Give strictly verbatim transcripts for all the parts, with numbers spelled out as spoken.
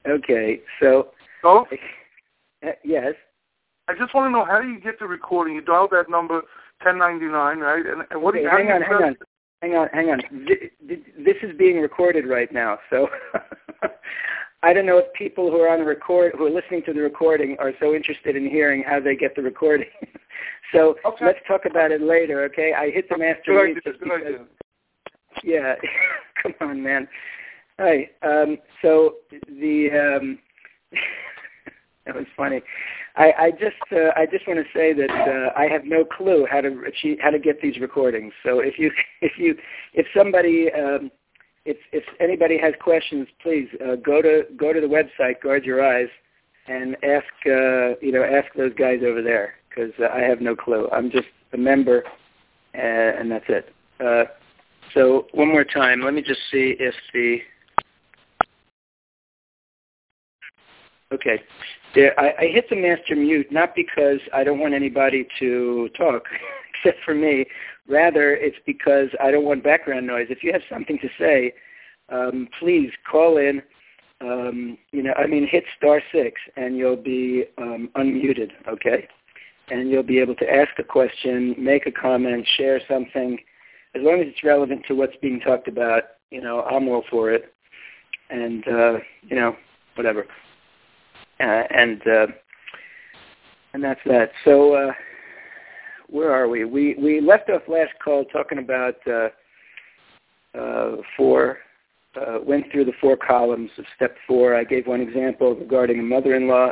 Okay, so. So? Uh, yes. I just want to know, how do you get the recording? You dial that number ten ninety-nine, right? And, and what okay, do you, hang how on, do you hang on, hang on, hang on. This is being recorded right now, so I don't know if people who are on the record, who are listening to the recording, are so interested in hearing how they get the recording. So okay. Let's talk about it later, okay? I hit the master good mute idea, just good because. idea. Yeah, come on, man. Hi. Um, so the um, that was funny. I, I just uh, I just want to say that uh, I have no clue how to achieve, how to get these recordings. So if you if you if somebody um, if if anybody has questions, please uh, go to go to the website, Guard Your Eyes, and ask uh, you know ask those guys over there, because uh, I have no clue. I'm just a member, uh, and that's it. Uh, so one more time, let me just see if the okay. Yeah, I, I hit the master mute not because I don't want anybody to talk, except for me. Rather, it's because I don't want background noise. If you have something to say, um, please call in. Um, you know, I mean, hit star six, and you'll be um, unmuted, okay? And you'll be able to ask a question, make a comment, share something. As long as it's relevant to what's being talked about, you know, I'm all for it. And, uh, you know, whatever. Uh, and uh, and that's that. So uh, where are we? We we left off last call talking about uh, uh, four. Uh, went through the four columns of step four. I gave one example regarding a mother-in-law,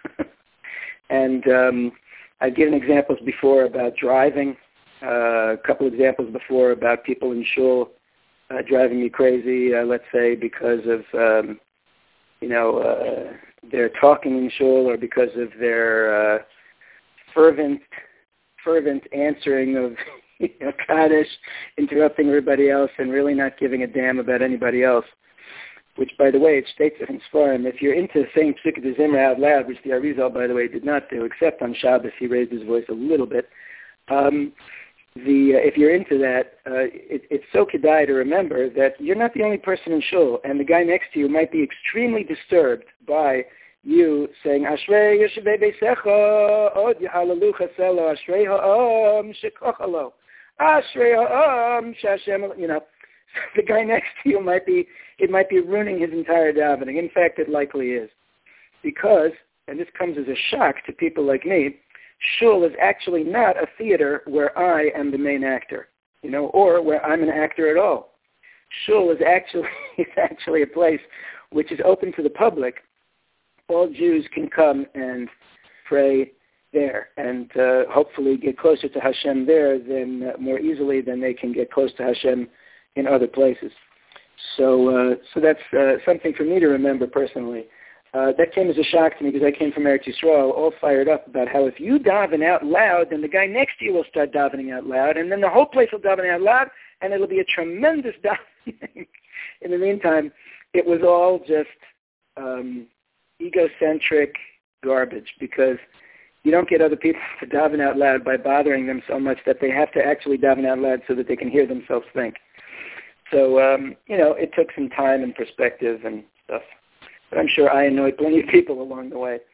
and um, I've given examples before about driving. Uh, a couple examples before about people in shul uh, driving me crazy. Uh, let's say because of um, you know. Uh, They're talking in shul, or because of their uh, fervent, fervent answering of you know, Kaddish, interrupting everybody else, and really not giving a damn about anybody else. Which, by the way, it states in Sfarim, if you're into saying Psukkah de Zimra out loud, which the Arizal, by the way, did not do, except on Shabbos, he raised his voice a little bit. Um, the uh, if you're into that, uh, it, it's so kedai to remember that you're not the only person in shul, and the guy next to you might be extremely disturbed by you saying Ashrei Yeshivei Beisecha Od Yehalalu Chaselo Ashrei Ha'am Shekochalo Ashrei Ha'am Shashem. You know, the guy next to you might be it might be ruining his entire davening. In fact, it likely is, because, and this comes as a shock to people like me, shul is actually not a theater where I am the main actor, you know, or where I'm an actor at all. Shul is actually is actually a place which is open to the public. All Jews can come and pray there, and uh, hopefully get closer to Hashem there than uh, more easily than they can get close to Hashem in other places. So, uh, so that's uh, something for me to remember personally. Uh, that came as a shock to me because I came from Eretz Yisrael, all fired up about how if you daven out loud, then the guy next to you will start davening out loud, and then the whole place will daven out loud, and it'll be a tremendous davening. In the meantime, it was all just um, egocentric garbage, because you don't get other people to daven out loud by bothering them so much that they have to actually daven out loud so that they can hear themselves think. So, um, you know, it took some time and perspective and stuff. But I'm sure I annoyed plenty of people along the way.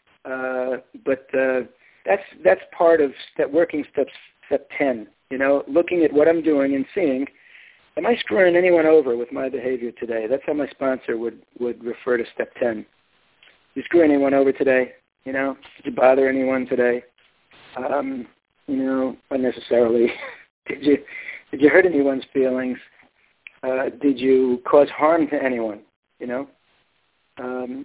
Uh, but uh, that's that's part of step, working step, step ten, you know, looking at what I'm doing and seeing, am I screwing anyone over with my behavior today? That's how my sponsor would, would refer to step ten. Did you screw anyone over today? You know, did you bother anyone today? Um, you know, unnecessarily. did you did you hurt anyone's feelings? Uh, did you cause harm to anyone? You know. Um,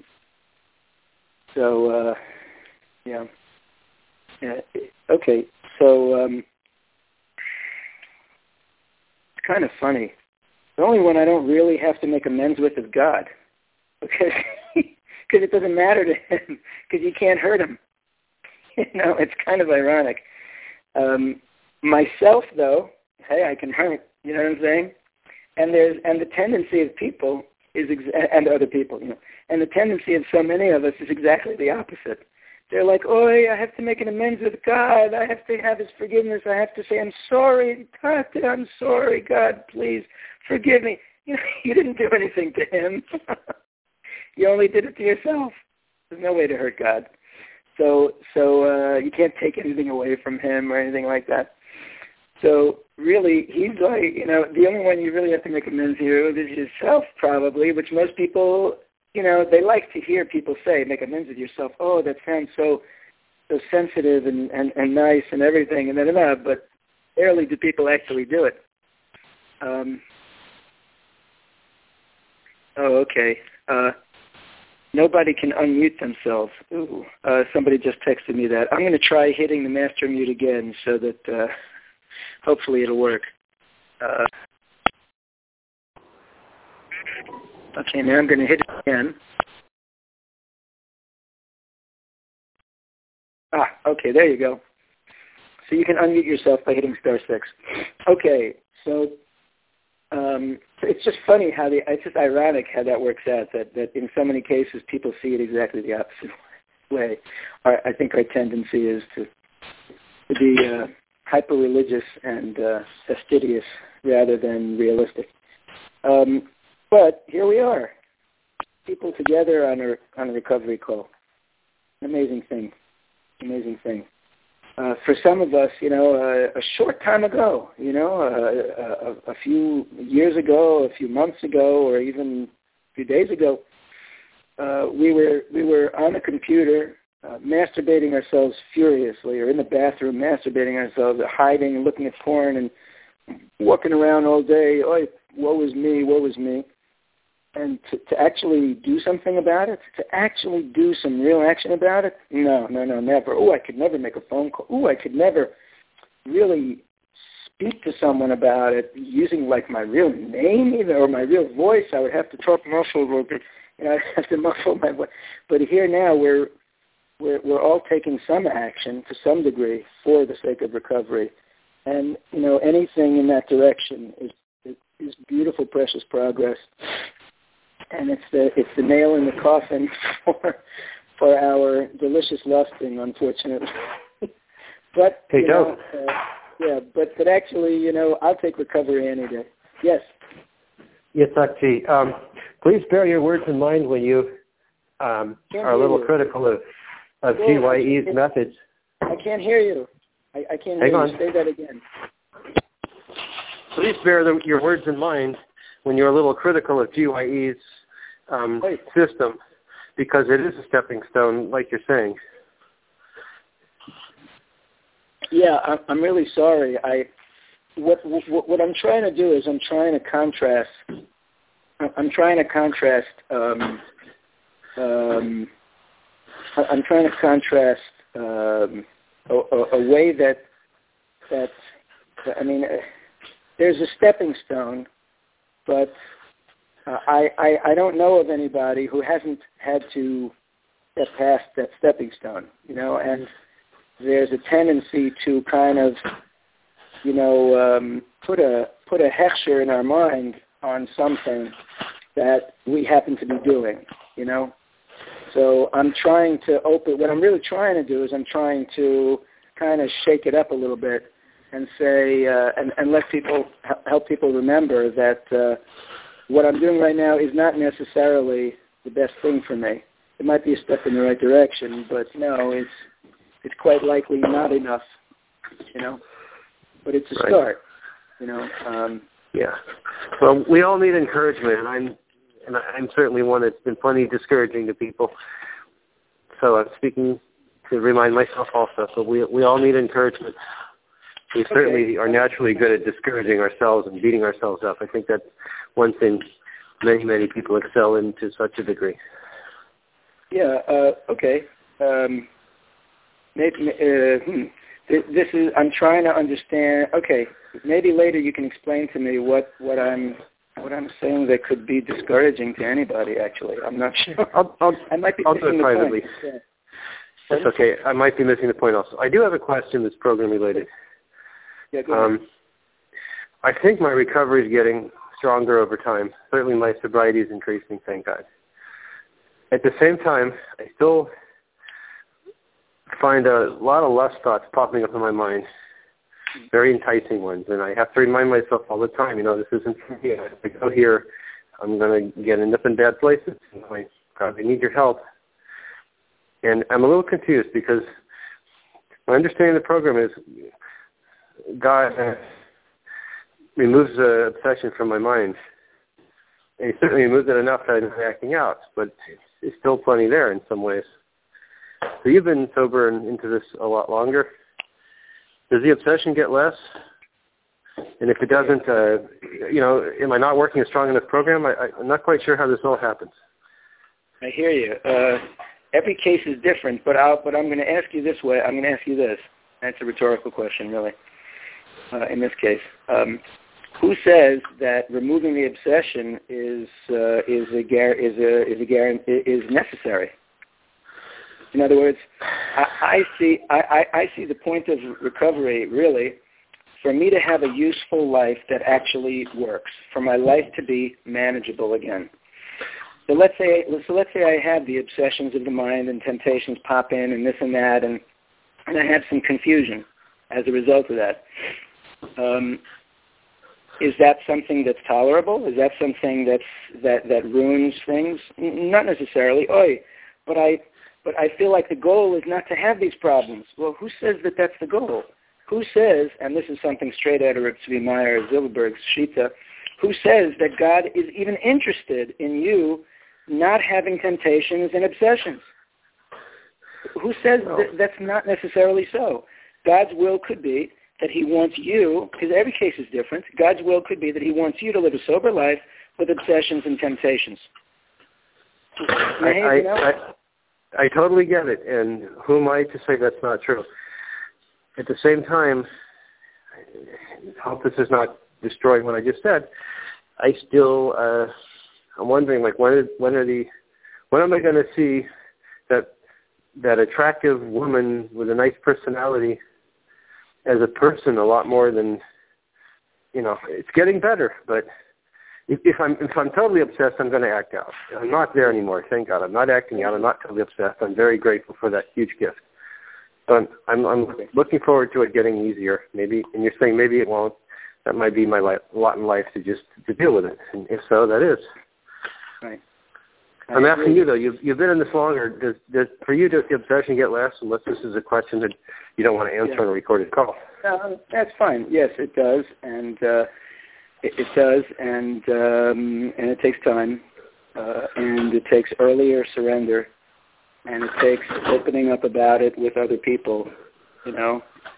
so uh, yeah. yeah. Okay. So um, it's kind of funny. The only one I don't really have to make amends with is God, because because it doesn't matter to him, because you can't hurt him. You know, it's kind of ironic. Um, myself, though, hey, I can hurt. You know what I'm saying? And there's and the tendency of people is ex- and other people, you know, and the tendency of so many of us is exactly the opposite. They're like, oh, I have to make an amends with God. I have to have His forgiveness. I have to say, I'm sorry, Tata, I'm sorry, God, please forgive me. You know, you didn't do anything to him. You only did it to yourself. There's no way to hurt God. So so uh, you can't take anything away from him or anything like that. So really, he's like, you know, the only one you really have to make amends here is yourself, probably, which most people, you know, they like to hear people say, make amends with yourself. Oh, that sounds so so sensitive and, and, and nice and everything, and then that, but rarely do people actually do it. Um, oh, okay. Uh, nobody can unmute themselves. Ooh, uh, somebody just texted me that. I'm going to try hitting the master mute again so that uh, hopefully it'll work. Uh, okay, now I'm going to hit it again. Ah, okay, there you go. So you can unmute yourself by hitting star six. Okay, so um, it's just funny how the, it's just ironic how that works out, that, that in so many cases people see it exactly the opposite way. Our, I think our tendency is to, to be uh, hyper-religious and uh, fastidious rather than realistic. Um, but here we are, people together on a, on a recovery call. Amazing thing. Amazing thing. Uh, for some of us, you know, uh, a short time ago, you know, uh, a, a few years ago, a few months ago, or even a few days ago, uh, we were we were on a computer, uh, masturbating ourselves furiously, or in the bathroom masturbating ourselves, or hiding and looking at porn and walking around all day. Oh, woe is me, woe is me. And to, to actually do something about it, to actually do some real action about it, no, no, no, never. Oh, I could never make a phone call. Oh, I could never really speak to someone about it using like my real name even, or my real voice. I would have to talk muffled, or you know, I'd have to muffle my voice. But here now we're we're we're all taking some action to some degree for the sake of recovery, and you know, anything in that direction is is, is beautiful, precious progress. And it's the it's the nail in the coffin for for our delicious lusting, unfortunately. but hey, you know, uh, yeah, but but actually, you know, I'll take recovery any day. Yes. Yes, Sakti. Um, please bear your words in mind when you um, are a little you. critical of of Whoa, G Y E's methods. I can't hear you. I, I can't Hang hear on. you. Say that again. Please bear the, your words in mind when you're a little critical of G Y E's um, system, because it is a stepping stone, like you're saying. Yeah, I'm, I'm really sorry. I what, what what I'm trying to do is I'm trying to contrast. I'm trying to contrast. Um, um, I'm trying to contrast um, a, a, a way that that I mean, uh, there's a stepping stone, but uh, I, I I don't know of anybody who hasn't had to step past that stepping stone, you know, and there's a tendency to kind of, you know, um, put a put a hechsher in our mind on something that we happen to be doing, you know. So I'm trying to open, what I'm really trying to do is I'm trying to kind of shake it up a little bit and say, uh, and, and let people, help people remember that uh, what I'm doing right now is not necessarily the best thing for me. It might be a step in the right direction, but no, it's it's quite likely not enough, you know. But it's a right. start, you know. Um, yeah. Well, we all need encouragement, and I'm and I'm certainly one that's been plenty discouraging to people. So I'm speaking to remind myself also. So we we all need encouragement. We okay. certainly are naturally good at discouraging ourselves and beating ourselves up. I think that's one thing many, many people excel in to such a degree. Yeah, uh, okay. Um, maybe, uh, hmm. This is, I'm trying to understand, okay, maybe later you can explain to me what, what I'm what I'm saying that could be discouraging to anybody, actually. I'm not sure. I'll, I'll, I might be I'll do missing it the privately. point. Yeah. That's okay. I might be missing the point also. I do have a question that's program related. Yeah, go ahead. Um, I think my recovery is getting stronger over time. Certainly my sobriety is increasing, thank God. At the same time, I still find a lot of lust thoughts popping up in my mind, very enticing ones, and I have to remind myself all the time, you know, this isn't for me. If I go here, I'm going to get end up in bad places. My God, they need your help. And I'm a little confused because my understanding of the program is God uh, removes the obsession from my mind. And he certainly removes it enough that I'm not acting out, but it's still plenty there in some ways. So you've been sober and into this a lot longer. Does the obsession get less? And if it doesn't, uh, you know, am I not working a strong enough program? I, I, I'm not quite sure how this all happens. I hear you. Uh, every case is different, but, I'll, but I'm going to ask you this way. I'm going to ask you this. That's a rhetorical question, really, uh, in this case. Um, who says that removing the obsession is uh, is a gar- is a is a gar- is necessary? In other words, I, I see I, I, I see the point of recovery really for me to have a useful life that actually works, for my life to be manageable again. So let's say so let's say I had the obsessions of the mind and temptations pop in and this and that, and and I had some confusion as a result of that. Um, is that something that's tolerable? Is that something that's that, that ruins things? Not necessarily. Oy, but I but I feel like the goal is not to have these problems. Well, who says that that's the goal? Who says, and this is something straight out of Reb Tzvi Meyer Zilberberg's Shita, who says that God is even interested in you not having temptations and obsessions? Who says no. that that's not necessarily so? God's will could be that he wants you, because every case is different, God's will could be that he wants you to live a sober life with obsessions and temptations. I, I, you know? I, I totally get it, and who am I to say that's not true? At the same time, I hope this is not destroying what I just said. I still, uh, I'm wondering, like, when, is, when are the, when am I going to see that that attractive woman with a nice personality as a person a lot more than, you know, it's getting better, but if, if I'm if I'm totally obsessed, I'm going to act out. I'm not there anymore, thank God. I'm not acting out. I'm not totally obsessed. I'm very grateful for that huge gift. So I'm, I'm looking forward to it getting easier. Maybe, and you're saying maybe it won't. That might be my life, lot in life to just to deal with it. And if so, that is. Right. I'm asking you though. You've you've been in this longer. Does, does for you does the obsession get less? Unless this is a question that you don't want to answer yeah. on a recorded call. Uh, that's fine. Yes, it does, and uh, it, it does, and um, and it takes time, uh, and it takes earlier surrender. And it takes opening up about it with other people, you know.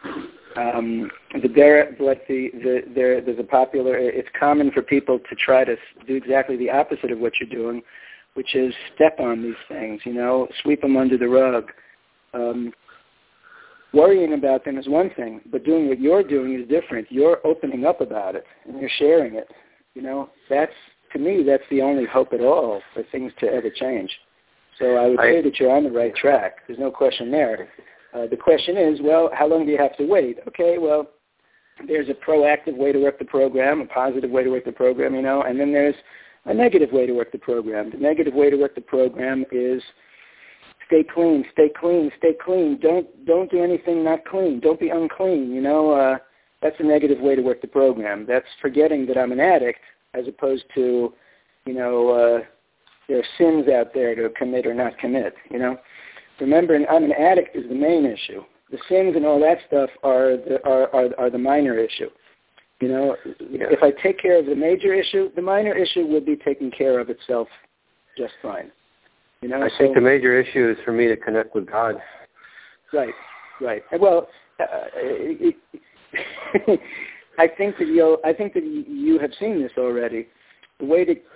Um, the, there, like the, the, there, there's a popular, it's common for people to try to do exactly the opposite of what you're doing, which is step on these things, you know, sweep them under the rug. Um, worrying about them is one thing, but doing what you're doing is different. You're opening up about it, and you're sharing it. You know, that's, to me, that's the only hope at all for things to ever change. So I would say that you're on the right track. There's no question there. Uh, the question is, well, how long do you have to wait? Okay, well, there's a proactive way to work the program, a positive way to work the program, you know, and then there's a negative way to work the program. The negative way to work the program is stay clean, stay clean, stay clean. Don't don't do anything not clean. Don't be unclean, you know. Uh, that's a negative way to work the program. That's forgetting that I'm an addict as opposed to, you know, uh, there are sins out there to commit or not commit, you know. Remember, I'm an addict is the main issue. The sins and all that stuff are the, are, are, are the minor issue. You know, yeah. If I take care of the major issue, the minor issue will be taken care of itself just fine. You know, I so, think the major issue is for me to connect with God. Right, right. Well, uh, it, it, I think that you'll. I think that you have seen this already. The way to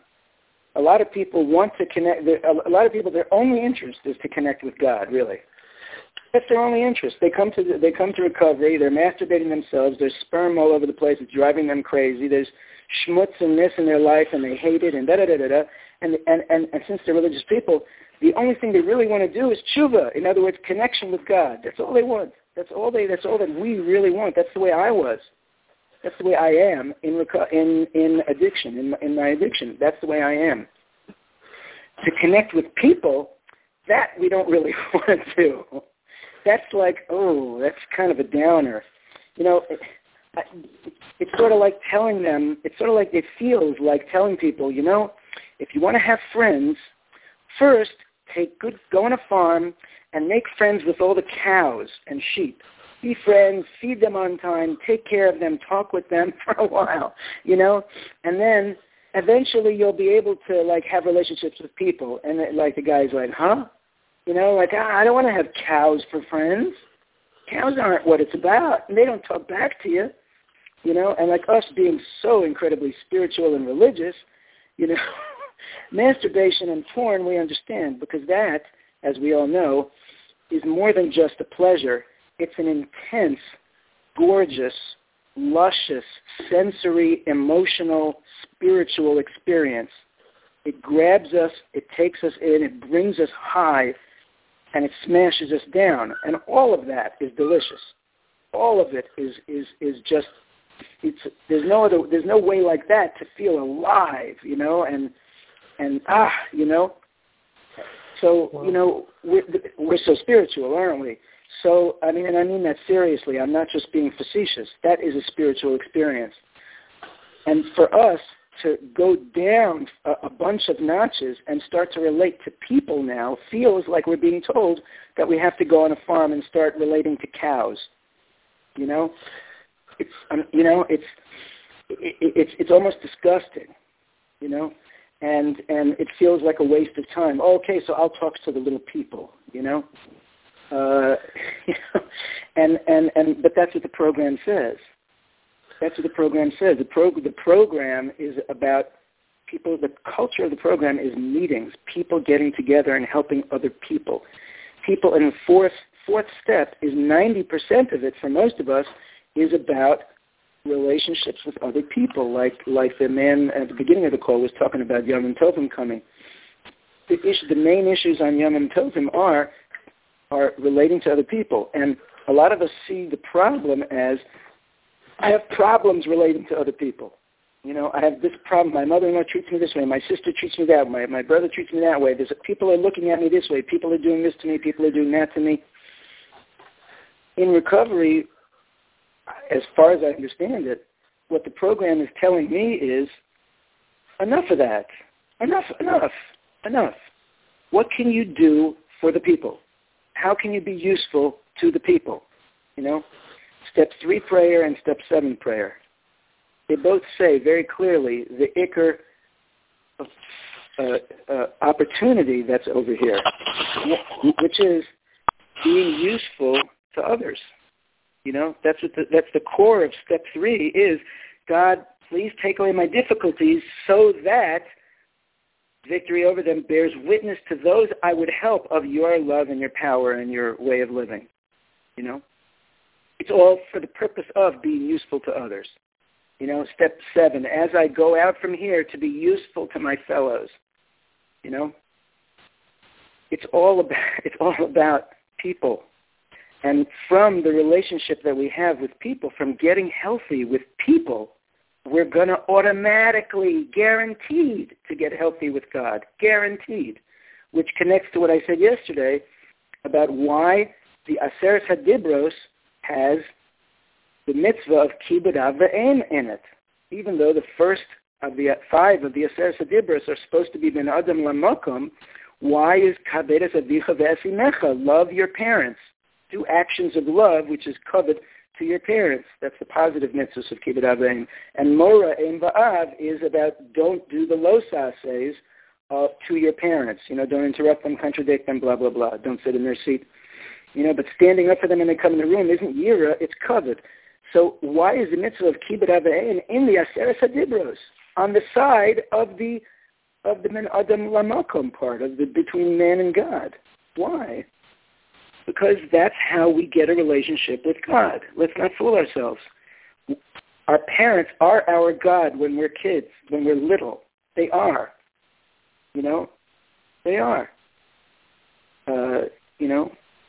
a lot of people want to connect. A lot of people, their only interest is to connect with God. Really, that's their only interest. They come to they come to recovery. They're masturbating themselves. There's sperm all over the place. It's driving them crazy. There's schmutz and this in their life, and they hate it, and da da da da da. And and and, and since they're religious people, the only thing they really want to do is tshuva. In other words, connection with God. That's all they want. That's all they. That's all that we really want. That's the way I was. That's the way I am in in in addiction, in my, in my addiction. That's the way I am. To connect with people, that we don't really want to do. That's like, oh, that's kind of a downer. You know, it, it's sort of like telling them, it's sort of like, it feels like telling people, you know, if you want to have friends, First, take good, go on a farm and make friends with all the cows and sheep. Be friends, feed them on time, take care of them, talk with them for a while, you know, and then eventually you'll be able to, like, have relationships with people. And, it, like, the guy's like, huh? You know, like, ah, I don't want to have cows for friends. Cows aren't what it's about, and they don't talk back to you, you know. And like us being so incredibly spiritual and religious, you know, masturbation and porn we understand, because that, as we all know, is more than just a pleasure. It's an intense, gorgeous, luscious, sensory, emotional, spiritual experience. It grabs us, it takes us in, it brings us high, and it smashes us down. And all of that is delicious. All of it is is is just, it's there's no other there's no way like that to feel alive, you know, and and ah, you know. So, wow. you know, we're, we're so spiritual, aren't we? So, I mean, and I mean that seriously. I'm not just being facetious. That is a spiritual experience. And for us to go down a, a bunch of notches and start to relate to people now feels like we're being told that we have to go on a farm and start relating to cows. You know, it's um, you know it's it, it's it's almost disgusting. You know, and and it feels like a waste of time. Oh, okay, so I'll talk to the little people. You know. Uh, you know, and, and, and but that's what the program says. That's what the program says. The, prog- the program is about people. The culture of the program is meetings, people getting together and helping other people. People, and the fourth, fourth step is ninety percent of it, for most of us, is about relationships with other people, like like the man at the beginning of the call was talking about Yom Tovim coming. The, issue, the main issues on Yom Tovim are are relating to other people. And a lot of us see the problem as, I have problems relating to other people. You know, I have this problem. My mother-in-law treats me this way. My sister treats me that way. My brother treats me that way. There's people are looking at me this way. People are doing this to me. People are doing that to me. In recovery, as far as I understand it, what the program is telling me is, enough of that. Enough, enough, enough. What can you do for the people? How can you be useful to the people? You know, step three prayer and step seven prayer. They both say very clearly the ikar uh, uh, opportunity that's over here, which is being useful to others. You know, that's what the, that's the core of step three is, God, please take away my difficulties so that victory over them bears witness to those I would help of your love and your power and your way of living. You know? It's all for the purpose of being useful to others. You know, step seven, as I go out from here to be useful to my fellows. You know? It's all about it's all about people. And from the relationship that we have with people, from getting healthy with people, we're going to automatically, guaranteed, to get healthy with God. Guaranteed. Which connects to what I said yesterday about why the Aseret HaDibros has the mitzvah of Kibud Av V'Em in it. Even though the first of the five of the Aseret HaDibros are supposed to be Ben Adam Lamokum, why is Kabedas Avicha V'Esimecha? Love your parents. Do actions of love, which is covered to your parents. That's the positive mitzvahs of Kibbud Av V'Em. And Mora Ein Ba'av is about don't do the lo sases uh, to your parents. You know, don't interrupt them, contradict them, blah, blah, blah. Don't sit in their seat. You know, but standing up for them when they come in the room isn't yira, it's covered. So why is the mitzvah of Kibbud Av V'Em in the Aseret HaDibros on the side of the of the Men Adam Lamakom part, of the between man and God? Why? Because that's how we get a relationship with God. Let's not fool ourselves. Our parents are our God when we're kids, when we're little. They are. You know? They are. Uh, you know?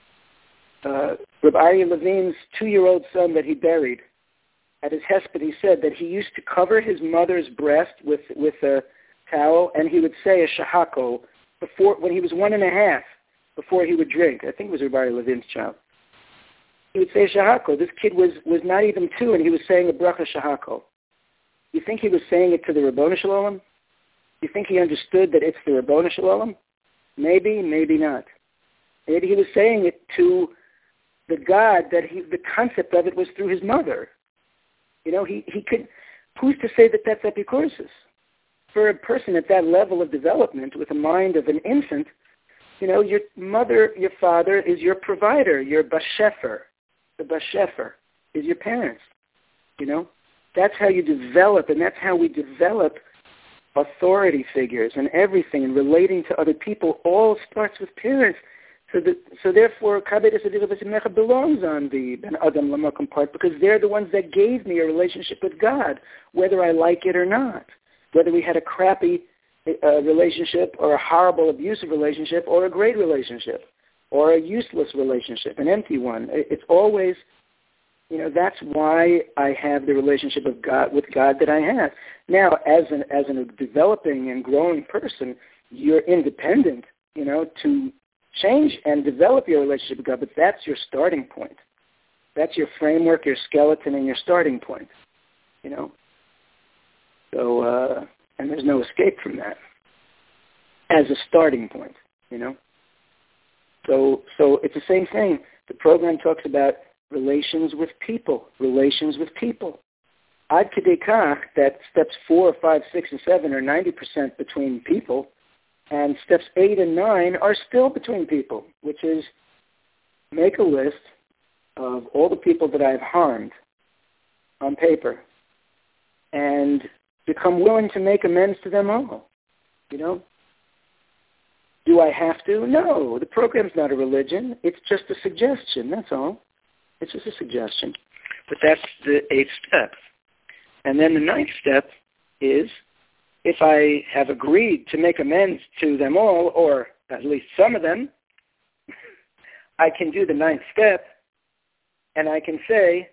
Uh, Rabbi Aryeh Levine's two-year-old son that he buried, at his hesped, he said that he used to cover his mother's breast with, with a towel, and he would say a shahako before, when he was one and a half, before he would drink. I think it was Rabbi Aryeh Levine's child. He would say shahako. This kid was, was not even two, and he was saying a bracha shahako. You think he was saying it to the Rabboni Shalom? You think he understood that it's the Rabboni Shalom? Maybe, maybe not. Maybe he was saying it to the God that he, the concept of it was through his mother. You know, he, he could, who's to say that that's epicursis? For a person at that level of development with the mind of an infant, you know, your mother, your father is your provider, your bashefer. The bashefer is your parents, you know. That's how you develop, and that's how we develop authority figures and everything, and relating to other people all starts with parents. So, that, so therefore, Kabbalah Mecha belongs on the Ben Adam Lamakom part, because they're the ones that gave me a relationship with God, whether I like it or not. Whether we had a crappy uh, relationship or a horrible, abusive relationship or a great relationship or a useless relationship, an empty one. It's always, you know, that's why I have the relationship of God with God that I have. Now, as an as a developing and growing person, you're independent, you know, to change and develop your relationship with God, but that's your starting point. That's your framework, your skeleton, and your starting point, you know. So, uh, and there's no escape from that as a starting point, you know. So, so it's the same thing. The program talks about relations with people, relations with people. Ad kedei kach, that steps four, five, six, and seven are ninety percent between people, and steps eight and nine are still between people, which is make a list of all the people that I've harmed on paper and become willing to make amends to them all, you know. Do I have to? No, the program's not a religion. It's just a suggestion, that's all. It's just a suggestion. But that's the eighth step. And then the ninth step is, if I have agreed to make amends to them all, or at least some of them, I can do the ninth step, and I can say,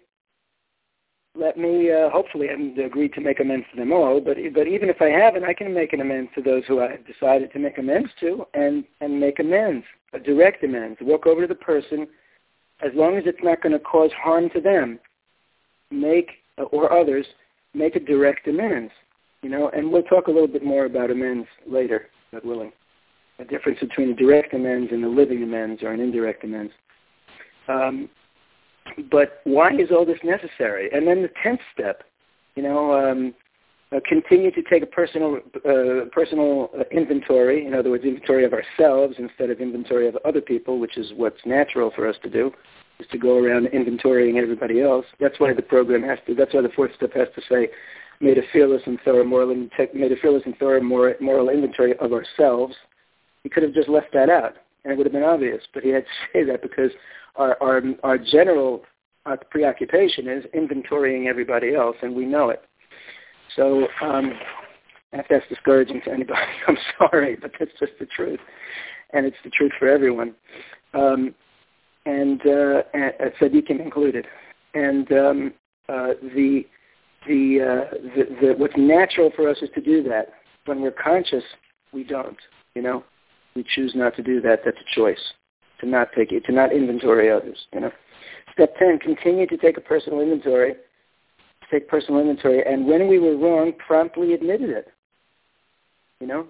let me, uh, hopefully I haven't agreed to make amends to them all, but but even if I haven't, I can make an amends to those who I have decided to make amends to, and, and make amends, a direct amends, walk over to the person, as long as it's not going to cause harm to them, make, uh, or others, make a direct amends, you know, and we'll talk a little bit more about amends later, God willing, the difference between a direct amends and a living amends or an indirect amends. Um, But why is all this necessary? And then the tenth step, you know, um, uh, continue to take a personal uh, personal uh, inventory, in other words, inventory of ourselves instead of inventory of other people, which is what's natural for us to do, is to go around inventorying everybody else. That's why the program has to, that's why the fourth step has to say, made a fearless and thorough moral, made a fearless and thorough moral, moral inventory of ourselves. He could have just left that out, and it would have been obvious, but he had to say that because Our, our our general uh, preoccupation is inventorying everybody else, and we know it. So um, if that's discouraging to anybody, I'm sorry, but that's just the truth, and it's the truth for everyone, um, and uh, at tzaddikim included. And um, uh, the the, uh, the the what's natural for us is to do that. When we're conscious, we don't. You know, we choose not to do that. That's a choice. To not take it, to not inventory others, you know. Step ten, continue to take a personal inventory, take personal inventory, and when we were wrong, promptly admitted it, you know.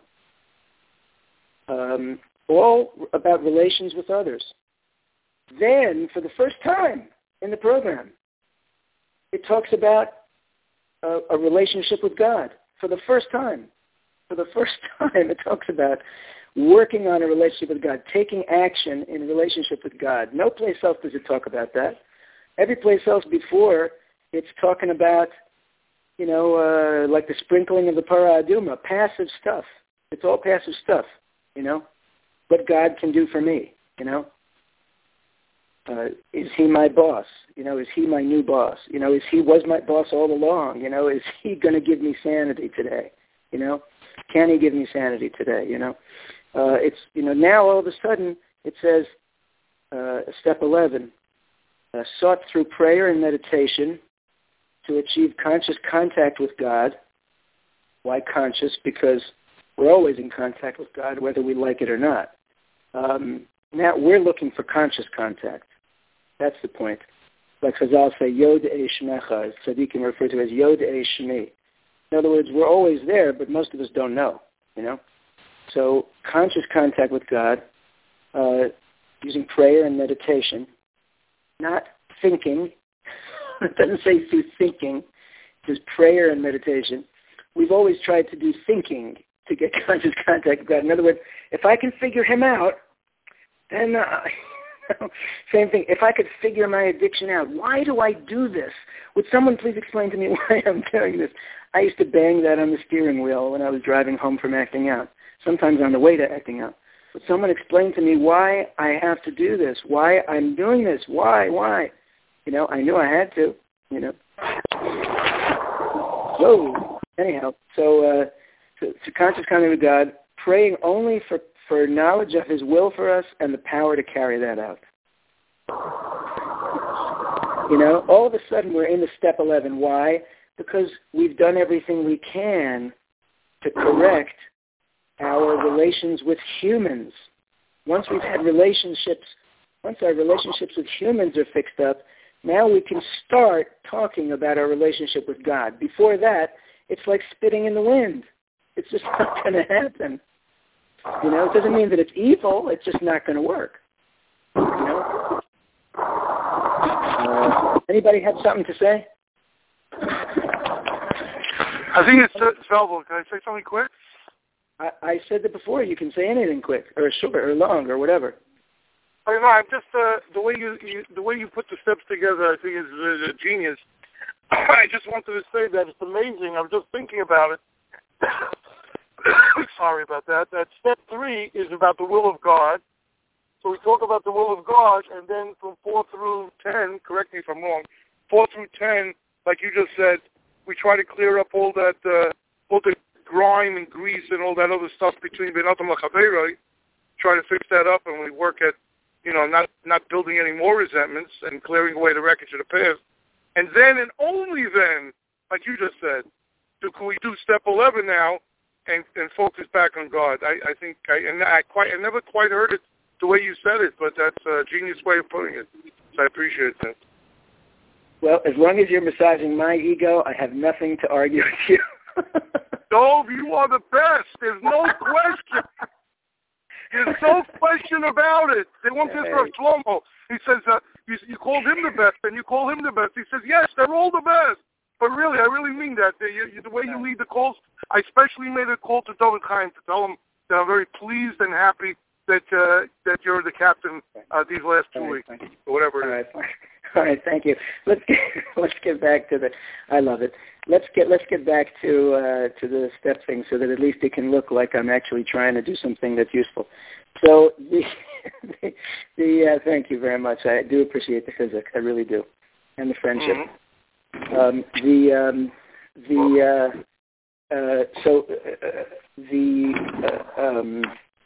Um, all about relations with others. Then, for the first time in the program, it talks about a, a relationship with God. For the first time. For the first time, it talks about working on a relationship with God, taking action in relationship with God. No place else does it talk about that. Every place else before, it's talking about, you know, uh, like the sprinkling of the para aduma, passive stuff. It's all passive stuff, you know, what God can do for me, you know. Uh, is he my boss? You know, is he my new boss? You know, is he was my boss all along? You know, is he going to give me sanity today? You know, can he give me sanity today? You know. Uh, it's, you know, now all of a sudden it says, uh, step eleven, uh, sought through prayer and meditation to achieve conscious contact with God. Why conscious? Because we're always in contact with God, whether we like it or not. Um, now we're looking for conscious contact. That's the point. Like Chazal say, Yod Ei Shmecha, as tzaddikim refer to as Yod Ei Shmi. In other words, we're always there, but most of us don't know, you know. So conscious contact with God, uh, using prayer and meditation, not thinking. It doesn't say through thinking. It says prayer and meditation. We've always tried to do thinking to get conscious contact with God. In other words, if I can figure him out, then uh, same thing. If I could figure my addiction out, why do I do this? Would someone please explain to me why I'm doing this? I used to bang that on the steering wheel when I was driving home from acting out, sometimes on the way to acting out. Would someone explain to me why I have to do this, why I'm doing this, why, why? You know, I knew I had to, you know. Whoa. Anyhow, so, uh, so, so conscious contact with God, praying only for, for knowledge of his will for us and the power to carry that out. You know, all of a sudden we're into step eleven. Why? Because we've done everything we can to correct our relations with humans. Once we've had relationships, once our relationships with humans are fixed up, now we can start talking about our relationship with God. Before that, it's like spitting in the wind. It's just not going to happen. You know, it doesn't mean that it's evil. It's just not going to work. You know? Uh, anybody have something to say? I think it's uh, Salvo. Can I say something quick? I, I said that before. You can say anything quick, or short, or long, or whatever. I know. I'm just uh, the way you, you the way you put the steps together. I think is uh, genius. I just wanted to say that it's amazing. I'm just thinking about it. Sorry about that. That step three is about the will of God. So we talk about the will of God, and then from four through ten, correct me if I'm wrong, four through ten, like you just said, we try to clear up all that, uh, all the grime and grease and all that other stuff between Ben Adam Lachaveroi, try to fix that up, and we work at, you know, not not building any more resentments and clearing away the wreckage of the past. And then and only then, like you just said, do, can we do step eleven now and, and focus back on God? I, I think, I, and I quite, I never quite heard it the way you said it, but that's a genius way of putting it. So I appreciate that. Well, as long as you're massaging my ego, I have nothing to argue with you. Dov, you are the best. There's no question. There's no question about it. They want this for Shlomo. He says, uh, you, you called him the best, and you call him the best. He says, yes, they're all the best. But really, I really mean that. The, you, the way you lead the calls, I especially made a call to David Chaim to tell him that I'm very pleased and happy that uh, that you're the captain uh, these last two right, weeks, or whatever all it is. Right. All right, thank you. Let's get let's get back to the. I love it. Let's get let's get back to uh, to the step thing, so that at least it can look like I'm actually trying to do something that's useful. So the the, the uh, thank you very much. I do appreciate the physics. I really do, and the friendship. Mm-hmm. Um, the um, the uh, uh, so uh, the uh, um,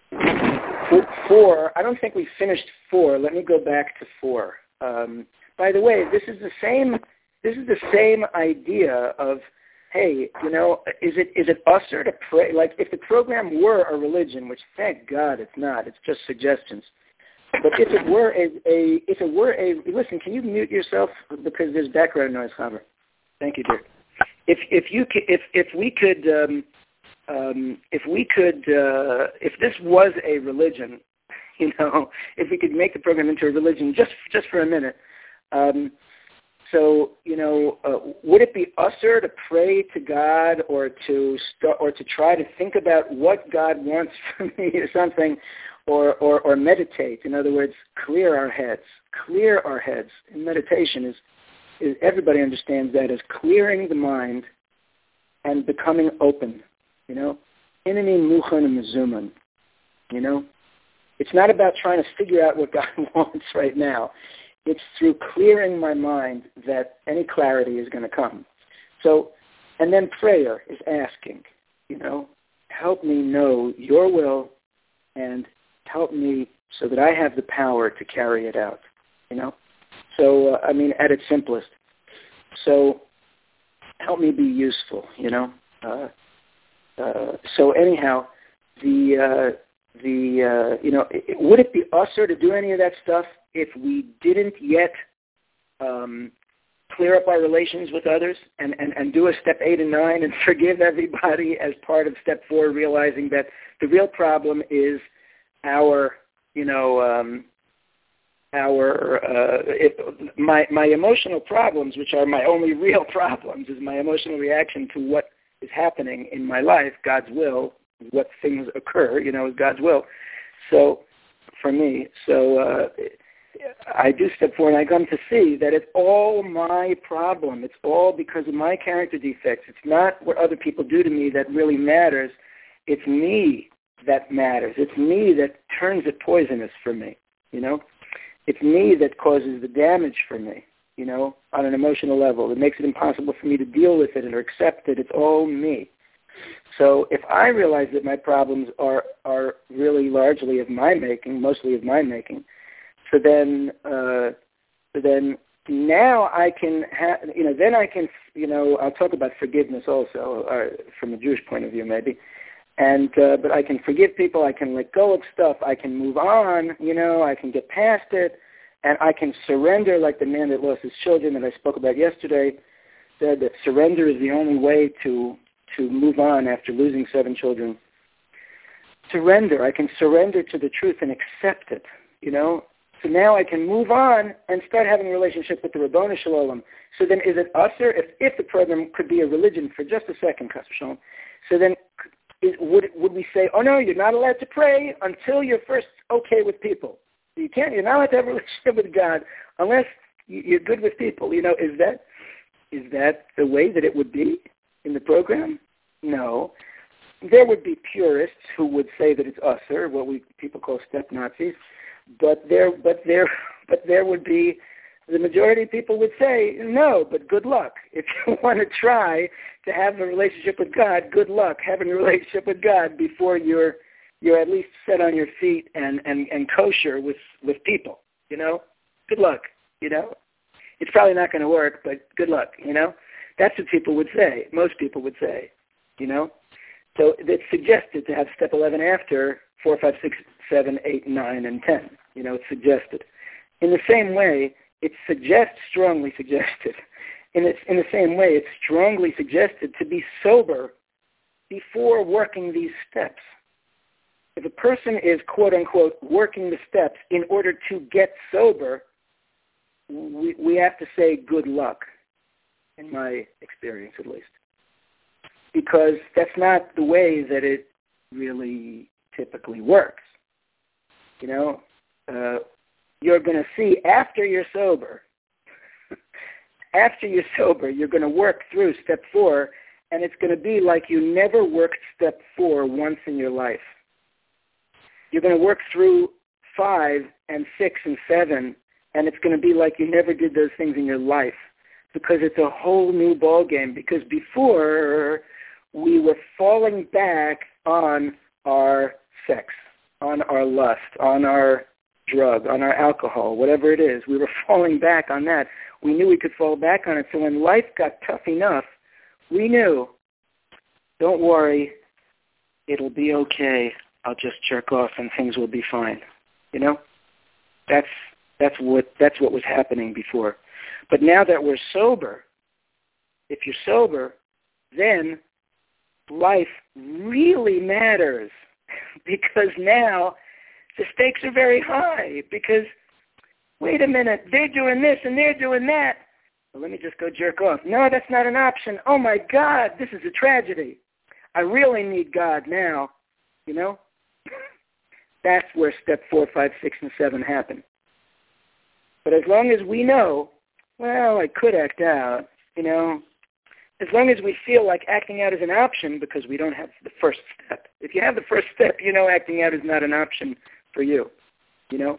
four. I don't think we finished four. Let me go back to four. Um, by the way, this is the same. This is the same idea of, hey, you know, is it is it usher to pray? Like if the program were a religion, which thank God it's not. It's just suggestions. But if it were a, a if it were a listen, can you mute yourself because there's background noise, Haber? Thank you, dear. If if you could, if if we could um, um, if we could uh, if this was a religion, you know, if we could make the program into a religion just just for a minute. Um, so you know, uh, would it be usher to pray to God or to start, or to try to think about what God wants from me or something? Or, or, or meditate. In other words, clear our heads. Clear our heads. In meditation is, is everybody understands that as clearing the mind and becoming open. You know, inani muchan mezuman. You know, it's not about trying to figure out what God wants right now. It's through clearing my mind that any clarity is going to come. So, and then prayer is asking. You know, help me know your will and help me so that I have the power to carry it out, you know? So, uh, I mean, at its simplest. So, help me be useful, you know? Uh, uh, so, anyhow, the, uh, the uh, you know, it, would it be usher to do any of that stuff if we didn't yet um, clear up our relations with others and, and, and do a step eight and nine and forgive everybody as part of step four, realizing that the real problem is our, you know, um, our, uh, it, my, my emotional problems, which are my only real problems, is my emotional reaction to what is happening in my life, God's will, what things occur, you know, is God's will. So, for me, so uh, I do step four and I come to see that it's all my problem. It's all because of my character defects. It's not what other people do to me that really matters. It's me that matters. It's me that turns it poisonous for me, you know. It's me that causes the damage for me, you know, on an emotional level. It makes it impossible for me to deal with it or accept it. It's all me. So if I realize that my problems are, are really largely of my making, mostly of my making, so then uh, so then now I can have, you know, then I can, you know, I'll talk about forgiveness also uh, from a Jewish point of view maybe. And uh, but I can forgive people, I can let go of stuff, I can move on, you know, I can get past it, and I can surrender like the man that lost his children that I spoke about yesterday said that surrender is the only way to to move on after losing seven children. Surrender. I can surrender to the truth and accept it, you know. So now I can move on and start having a relationship with the Rabboni Shalom. So then is it us or if, if the program could be a religion for just a second, Chas v'Shalom, so then is, would, would we say, oh no, you're not allowed to pray until you're first okay with people. You can't, you're not allowed to have a relationship with God unless you're good with people. You know, is that is that the way that it would be in the program? No. There would be purists who would say that it's usher, what we people call step Nazis, but there, but there, but there would be the majority of people would say no. But good luck if you want to try to have a relationship with God. Good luck having a relationship with God before you're you're at least set on your feet and and and kosher with with people. You know, good luck. You know, it's probably not going to work, but good luck. You know. That's what people would say. Most people would say, you know. So it's suggested to have step eleven after four, five, six, seven, eight, nine, and ten. You know, it's suggested. In the same way, it's suggest strongly suggested. In it's in the same way, it's strongly suggested to be sober before working these steps. If a person is quote unquote working the steps in order to get sober, we we have to say good luck. In my experience, at least, because that's not the way that it really typically works. You know, uh, you're going to see after you're sober, after you're sober, you're going to work through step four, and it's going to be like you never worked step four once in your life. You're going to work through five and six and seven, and it's going to be like you never did those things in your life. Because it's a whole new ballgame. Because before, we were falling back on our sex, on our lust, on our drug, on our alcohol, whatever it is. We were falling back on that. We knew we could fall back on it. So when life got tough enough, we knew, don't worry, it'll be okay. I'll just jerk off and things will be fine. You know? That's that's what that's what was happening before. But now that we're sober, if you're sober, then life really matters because now the stakes are very high because, wait a minute, they're doing this and they're doing that. Well, let me just go jerk off. No, that's not an option. Oh, my God, this is a tragedy. I really need God now, you know. That's where step four, five, six, and seven happen. But as long as we know, well, I could act out, you know, as long as we feel like acting out is an option because we don't have the first step. If you have the first step, you know acting out is not an option for you, you know.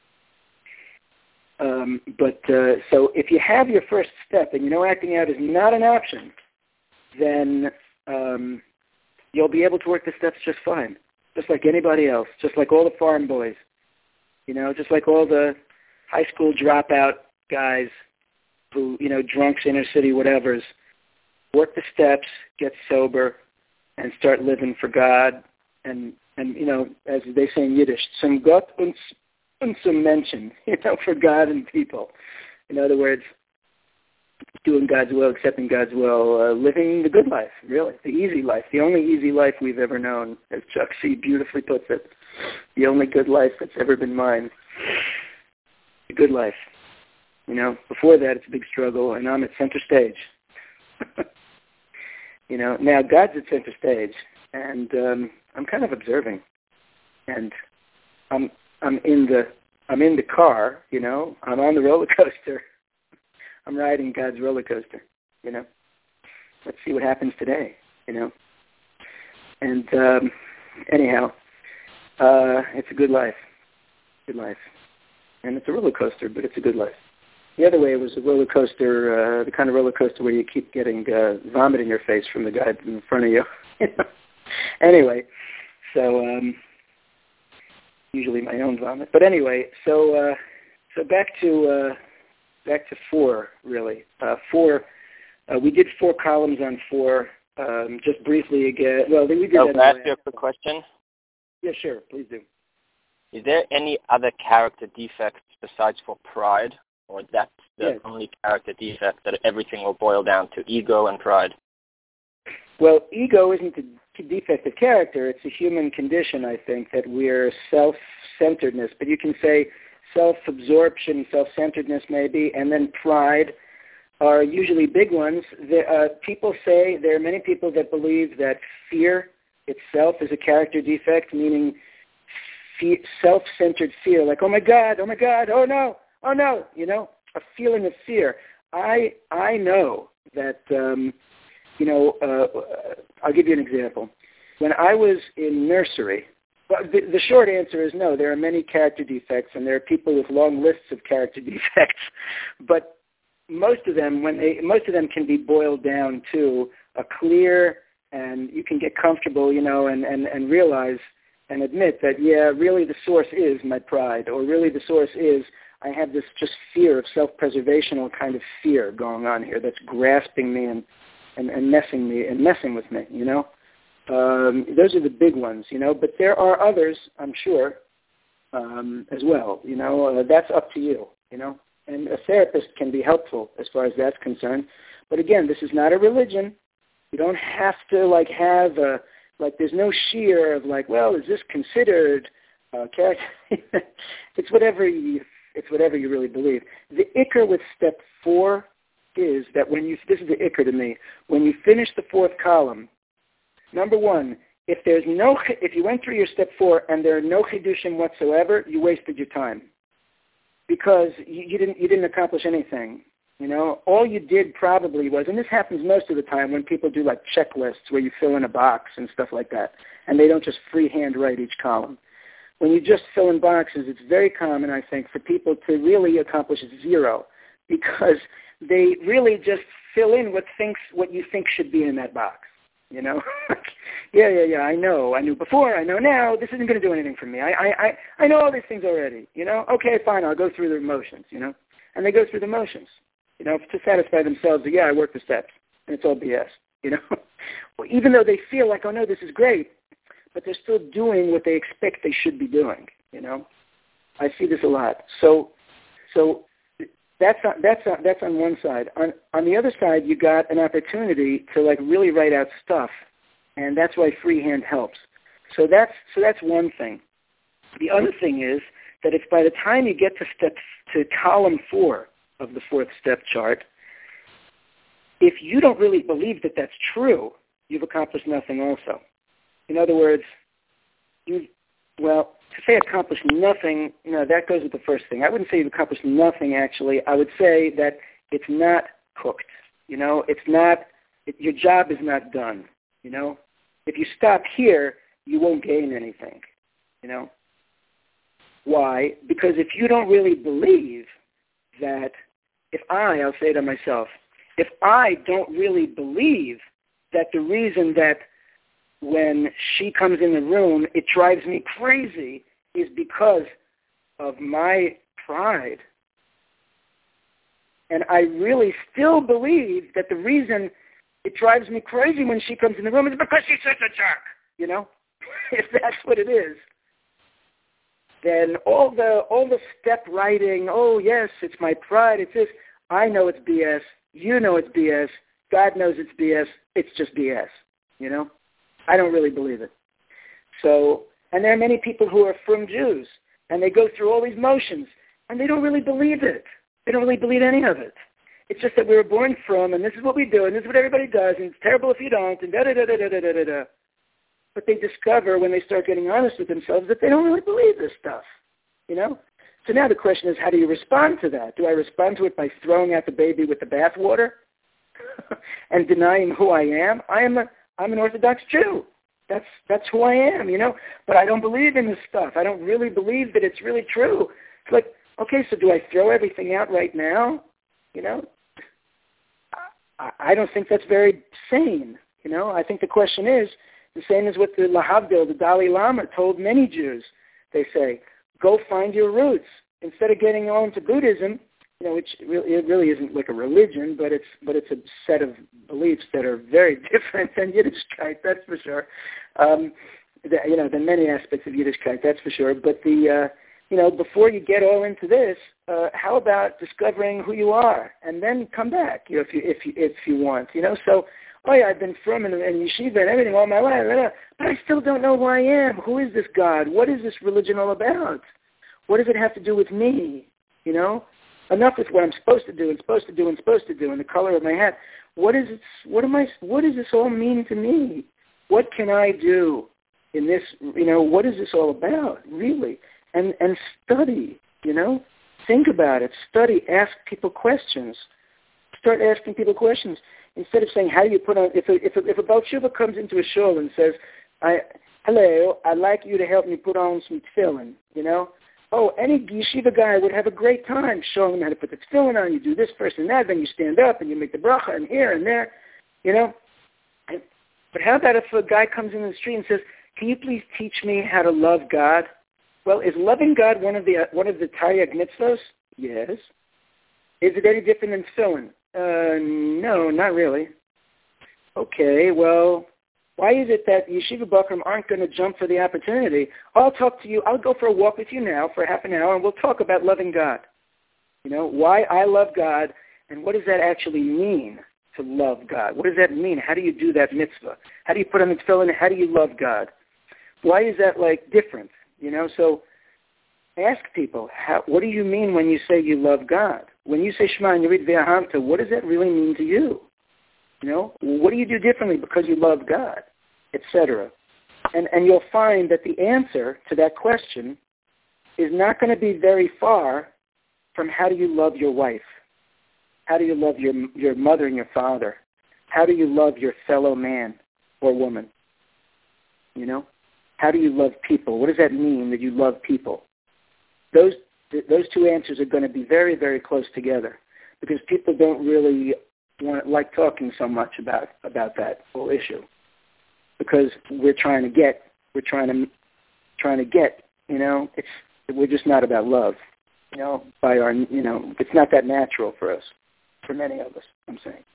Um, but uh, so if you have your first step and you know acting out is not an option, then um, you'll be able to work the steps just fine, just like anybody else, just like all the farm boys, you know, just like all the high school dropout guys who, you know, drunks, inner city, whatevers, work the steps, get sober, and start living for God. And, and you know, as they say in Yiddish, zum Gott und, und zum Menschen, you know, for God and people. In other words, doing God's will, accepting God's will, uh, living the good life, really, the easy life, the only easy life we've ever known, as Chuck C. beautifully puts it, the only good life that's ever been mine, the good life. You know, before that it's a big struggle, and I'm at center stage. You know, now God's at center stage, and um, I'm kind of observing, and I'm I'm in the I'm in the car. You know, I'm on the roller coaster. I'm riding God's roller coaster. You know, let's see what happens today. You know, and um, anyhow, uh, it's a good life, good life, and it's a roller coaster, but it's a good life. The other way was a roller coaster, uh, the kind of roller coaster where you keep getting uh, vomit in your face from the guy in front of you. Anyway, so um, usually my own vomit. But anyway, so uh, so back to uh, back to four really. Uh, four. Uh, we did four columns on four. Um, just briefly again. Well, we did. Oh, can I ask you a quick question? Yeah, sure. Please do. Is there any other character defects besides for pride? Or that's the yes. only character defect that everything will boil down to, ego and pride? Well, ego isn't a defect of character. It's a human condition, I think, that we're self-centeredness. But you can say self-absorption, self-centeredness maybe, and then pride are usually big ones. The, uh, people say, there are many people that believe that fear itself is a character defect, meaning fe- self-centered fear, like, oh my God, oh my God, oh no. Oh, no, you know, a feeling of fear. I I know that, um, you know, uh, I'll give you an example. When I was in nursery, well, the, the short answer is no, there are many character defects, and there are people with long lists of character defects. But most of them, when they, most of them can be boiled down to a clear, and you can get comfortable, you know, and, and, and realize and admit that, yeah, really the source is my pride, or really the source is I have this just fear of self-preservational kind of fear going on here that's grasping me and, and, and messing me and messing with me, you know. Um, those are the big ones, you know, but there are others, I'm sure, um, as well, you know. Uh, that's up to you, you know. And a therapist can be helpful as far as that's concerned. But again, this is not a religion. You don't have to, like, have a, like, there's no sheer of, like, well, is this considered uh, character? It's whatever you It's whatever you really believe. The ikr with step four is that when you, this is the ikr to me, when you finish the fourth column, number one, if there's no, if you went through your step four and there are no chidushim whatsoever, you wasted your time because you, you didn't, you didn't accomplish anything. You know, all you did probably was, and this happens most of the time when people do like checklists where you fill in a box and stuff like that, and they don't just freehand write each column. When you just fill in boxes, it's very common, I think, for people to really accomplish zero because they really just fill in what thinks what you think should be in that box. You know, yeah, yeah, yeah. I know. I knew before. I know now. This isn't going to do anything for me. I, I, I, I know all these things already. You know. Okay, fine. I'll go through the motions. You know, and they go through the motions. You know, to satisfy themselves. That, yeah, I worked the steps, and it's all B S. You know, well, even though they feel like, oh no, this is great. But they're still doing what they expect they should be doing, you know. I see this a lot. So, so that's on, that's on, that's on one side. On on the other side, you got an opportunity to like really write out stuff, and that's why freehand helps. So that's so that's one thing. The other thing is that if by the time you get to step to column four of the fourth step chart, if you don't really believe that that's true, you've accomplished nothing also. In other words, you, well, to say accomplish nothing, you know, that goes with the first thing. I wouldn't say you've accomplished nothing, actually. I would say that it's not cooked. You know, it's not, it, your job is not done, you know. If you stop here, you won't gain anything, you know. Why? Because if you don't really believe that, if I, I'll say to myself, if I don't really believe that the reason that when she comes in the room, it drives me crazy is because of my pride. And I really still believe that the reason it drives me crazy when she comes in the room is because she's such a jerk, you know? If that's what it is, then all the all the step writing, oh, yes, it's my pride, it's this, I know it's B S. You know it's B S. God knows it's B S. It's just B S, you know? I don't really believe it. So, and there are many people who are from Jews, and they go through all these motions, and they don't really believe it. They don't really believe any of it. It's just that we were born from, and this is what we do, and this is what everybody does, and it's terrible if you don't, and da-da-da-da-da-da-da-da. But they discover when they start getting honest with themselves that they don't really believe this stuff, you know? So now the question is, how do you respond to that? Do I respond to it by throwing out the baby with the bathwater and denying who I am? I am a, I'm an Orthodox Jew. That's that's who I am, you know? But I don't believe in this stuff. I don't really believe that it's really true. It's like, okay, so do I throw everything out right now? You know? I, I don't think that's very sane, you know? I think the question is, the same as what the Lahavdil, the Dalai Lama, told many Jews. They say, go find your roots. Instead of getting on to Buddhism, you know, which really, it really isn't like a religion, but it's but it's a set of beliefs that are very different than Yiddishkeit, that's for sure. Um, the, you know, than many aspects of Yiddishkeit, that's for sure. But the, uh, you know, before you get all into this, uh, how about discovering who you are and then come back, you know, if you if you if you want, you know. So, oh yeah, I've been from and, and yeshiva and everything all my life, but I still don't know who I am. Who is this God? What is this religion all about? What does it have to do with me? You know, enough with what I'm supposed to do and supposed to do and supposed to do and the color of my hat. What is it? What am I? What does this all mean to me? What can I do in this? You know, what is this all about, really? And and study. You know, think about it. Study. Ask people questions. Start asking people questions instead of saying, "How do you put on?" If a, if a, if a Baal Tshuva comes into a shul and says, "I hello, I'd like you to help me put on some tefillin," you know. Oh, any yeshiva guy would have a great time showing them how to put the tefillin on. You do this first and that, then you stand up and you make the bracha and here and there, you know. And, but how about if a guy comes in the street and says, "Can you please teach me how to love God?" Well, is loving God one of the uh, one of the Taryag mitzvos? Yes. Is it any different than tefillin? Uh, no, not really. Okay, well, why is it that yeshiva bakrim aren't going to jump for the opportunity? I'll talk to you. I'll go for a walk with you now for half an hour, and we'll talk about loving God. You know, why I love God, and what does that actually mean to love God? What does that mean? How do you do that mitzvah? How do you put on the tefillin? How do you love God? Why is that, like, different? You know, so ask people, how, what do you mean when you say you love God? When you say Shema and you read Ve'ahavta, what does that really mean to you? You know, what do you do differently because you love God, et cetera? And, and you'll find that the answer to that question is not going to be very far from how do you love your wife? How do you love your your mother and your father? How do you love your fellow man or woman? You know? How do you love people? What does that mean that you love people? Those th- those two answers are going to be very, very close together because people don't really want like talking so much about, about that whole issue because we're trying to get, we're trying to trying to get, you know, it's we're just not about love, you know, by our, you know, it's not that natural for us, for many of us, I'm saying.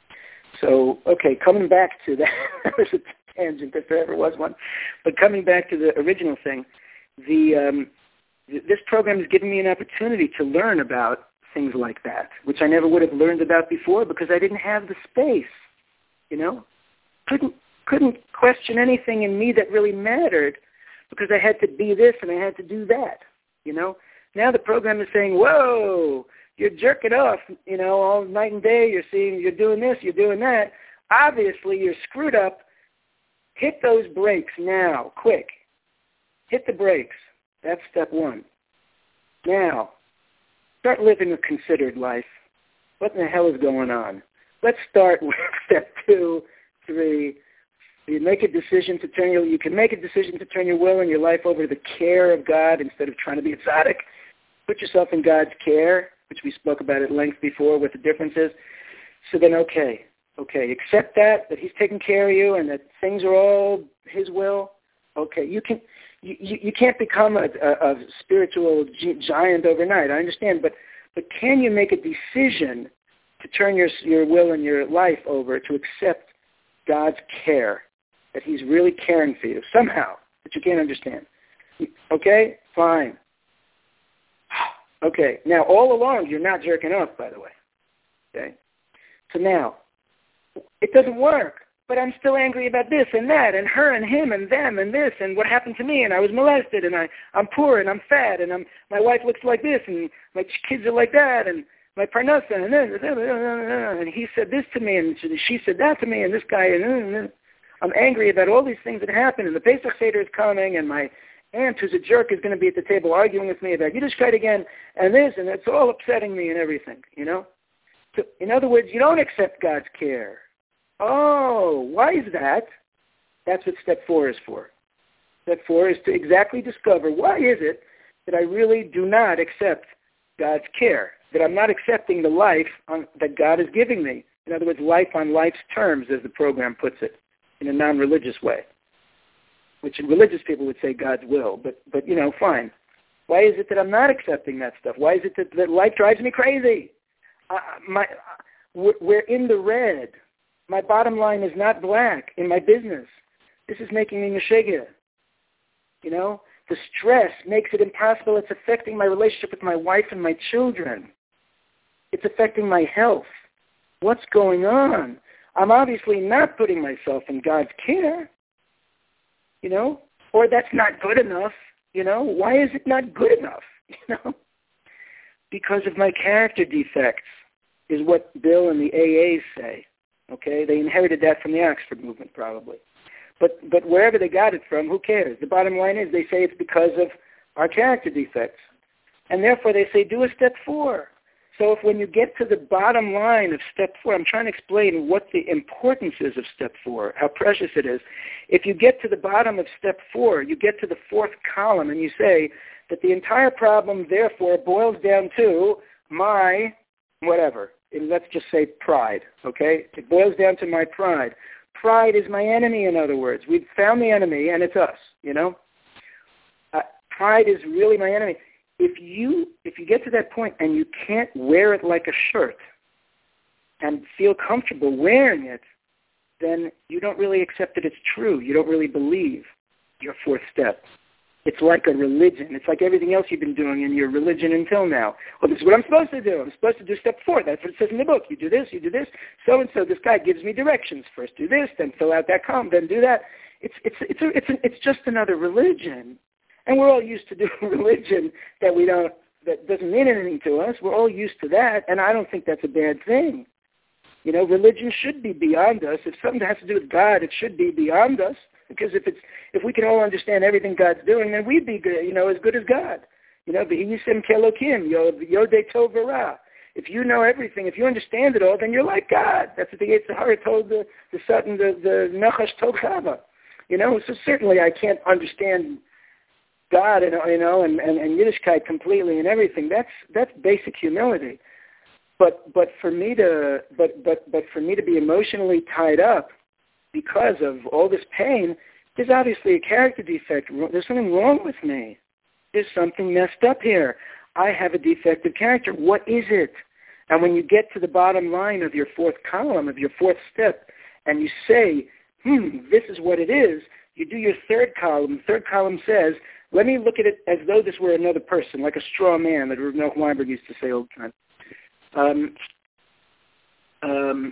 So, okay, coming back to that, that was a tangent if there ever was one, but coming back to the original thing, the um, th- this program has given me an opportunity to learn about things like that, which I never would have learned about before because I didn't have the space, you know? Couldn't couldn't question anything in me that really mattered because I had to be this and I had to do that, you know? Now the program is saying, whoa, you're jerking off, you know, all night and day. You're seeing, you're doing this, you're doing that. Obviously, you're screwed up. Hit those brakes now, quick. Hit the brakes. That's step one. Now, start living a considered life. What in the hell is going on? Let's start with step two, three. You make a decision to turn your, you can make a decision to turn your will and your life over to the care of God instead of trying to be a tzaddik. Put yourself in God's care, which we spoke about at length before, what the difference is. So then, okay, okay, accept that, that he's taking care of you and that things are all his will. Okay, you can, you, you, you can't become a, a, a spiritual gi- giant overnight, I understand, but, but can you make a decision to turn your, your will and your life over to accept God's care, that he's really caring for you somehow, that you can't understand? Okay, fine. Okay, now all along you're not jerking off, by the way. Okay, So now, it doesn't work, but I'm still angry about this and that and her and him and them and this and what happened to me and I was molested and I, I'm poor and I'm fat and I'm, my wife looks like this and my kids are like that and my parnasa and this, and he said this to me and she said that to me and this guy and I'm angry about all these things that happened and the Pesach Seder is coming and my aunt who's a jerk is going to be at the table arguing with me about Yiddishkeit again and this and it's all upsetting me and everything, you know? So, in other words, you don't accept God's care. Oh, why is that? That's what step four is for. Step four is to exactly discover why is it that I really do not accept God's care, that I'm not accepting the life on, that God is giving me. In other words, life on life's terms, as the program puts it, in a non-religious way, which religious people would say God's will, but, but you know, fine. Why is it that I'm not accepting that stuff? Why is it that, that life drives me crazy? Uh, my, uh, we're in the red. My bottom line is not black in my business. This is making me meshegeh. You know, the stress makes it impossible. It's affecting my relationship with my wife and my children. It's affecting my health. What's going on? I'm obviously not putting myself in God's care. You know, or that's not good enough. You know, why is it not good enough? You know, because of my character defects is what Bill and the A As say. Okay, they inherited that from the Oxford movement probably. But but wherever they got it from, who cares? The bottom line is they say it's because of our character defects. And therefore they say do a step four. So if when you get to the bottom line of step four, I'm trying to explain what the importance is of step four, how precious it is. If you get to the bottom of step four, you get to the fourth column and you say that the entire problem therefore boils down to my whatever. And let's just say pride, okay? It boils down to my pride. Pride is my enemy, in other words. We've found the enemy, and it's us, you know? Uh, pride is really my enemy. If you if you get to that point and you can't wear it like a shirt and feel comfortable wearing it, then you don't really accept that it's true. You don't really believe your fourth step. It's like a religion. It's like everything else you've been doing in your religion until now. Well, this is what I'm supposed to do. I'm supposed to do step four. That's what it says in the book. You do this, you do this. So-and-so, this guy gives me directions. First do this, then fill out that column, then do that. It's, it's, it's, a, it's, a, it's just another religion. And we're all used to doing religion that we don't, that doesn't mean anything to us. We're all used to that, and I don't think that's a bad thing. You know, religion should be beyond us. If something has to do with God, it should be beyond us. Because if it's if we can all understand everything God's doing, then we'd be good, you know, as good as God. You know, v'yisim kelokim, yodei tov v'ra. If you know everything, if you understand it all, then you're like God. That's what the Yetzer Hara told the the Satan, the the Nachash told Chava. You know, so certainly I can't understand God and you know and, and, and Yiddishkeit completely and everything. That's that's basic humility. But but for me to but but but for me to be emotionally tied up because of all this pain, there's obviously a character defect. There's something wrong with me. There's something messed up here. I have a defective character. What is it? And when you get to the bottom line of your fourth column, of your fourth step, and you say, hmm, this is what it is, you do your third column. The third column says, let me look at it as though this were another person, like a straw man that Rav Noach Weinberg used to say all the time. Um, um,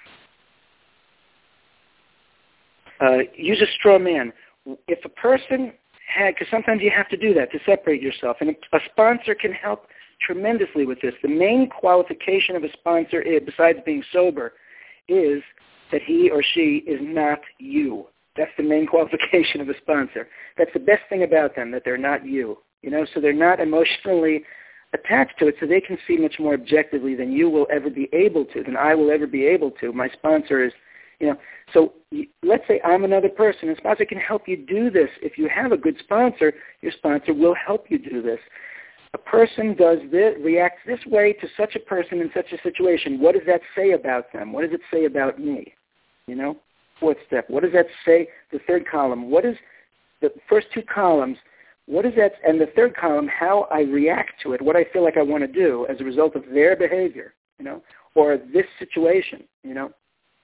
uh, use a straw man. If a person had, because sometimes you have to do that to separate yourself, and a sponsor can help tremendously with this. The main qualification of a sponsor, is, besides being sober, is that he or she is not you. That's the main qualification of a sponsor. That's the best thing about them, that they're not you. You know, so they're not emotionally attached to it, so they can see much more objectively than you will ever be able to, than I will ever be able to. My sponsor is, you know, so let's say I'm another person. A sponsor can help you do this. If you have a good sponsor, your sponsor will help you do this. A person does this, reacts this way to such a person in such a situation. What does that say about them? What does it say about me? You know, fourth step. What does that say? The third column. What is the first two columns? What is that? And the third column, how I react to it, what I feel like I want to do as a result of their behavior, you know, or this situation, you know.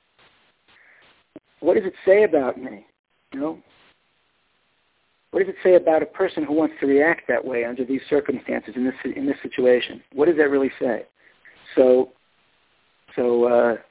What does it say about me, you know? What does it say about a person who wants to react that way under these circumstances in this in this situation? What does that really say? So, so uh,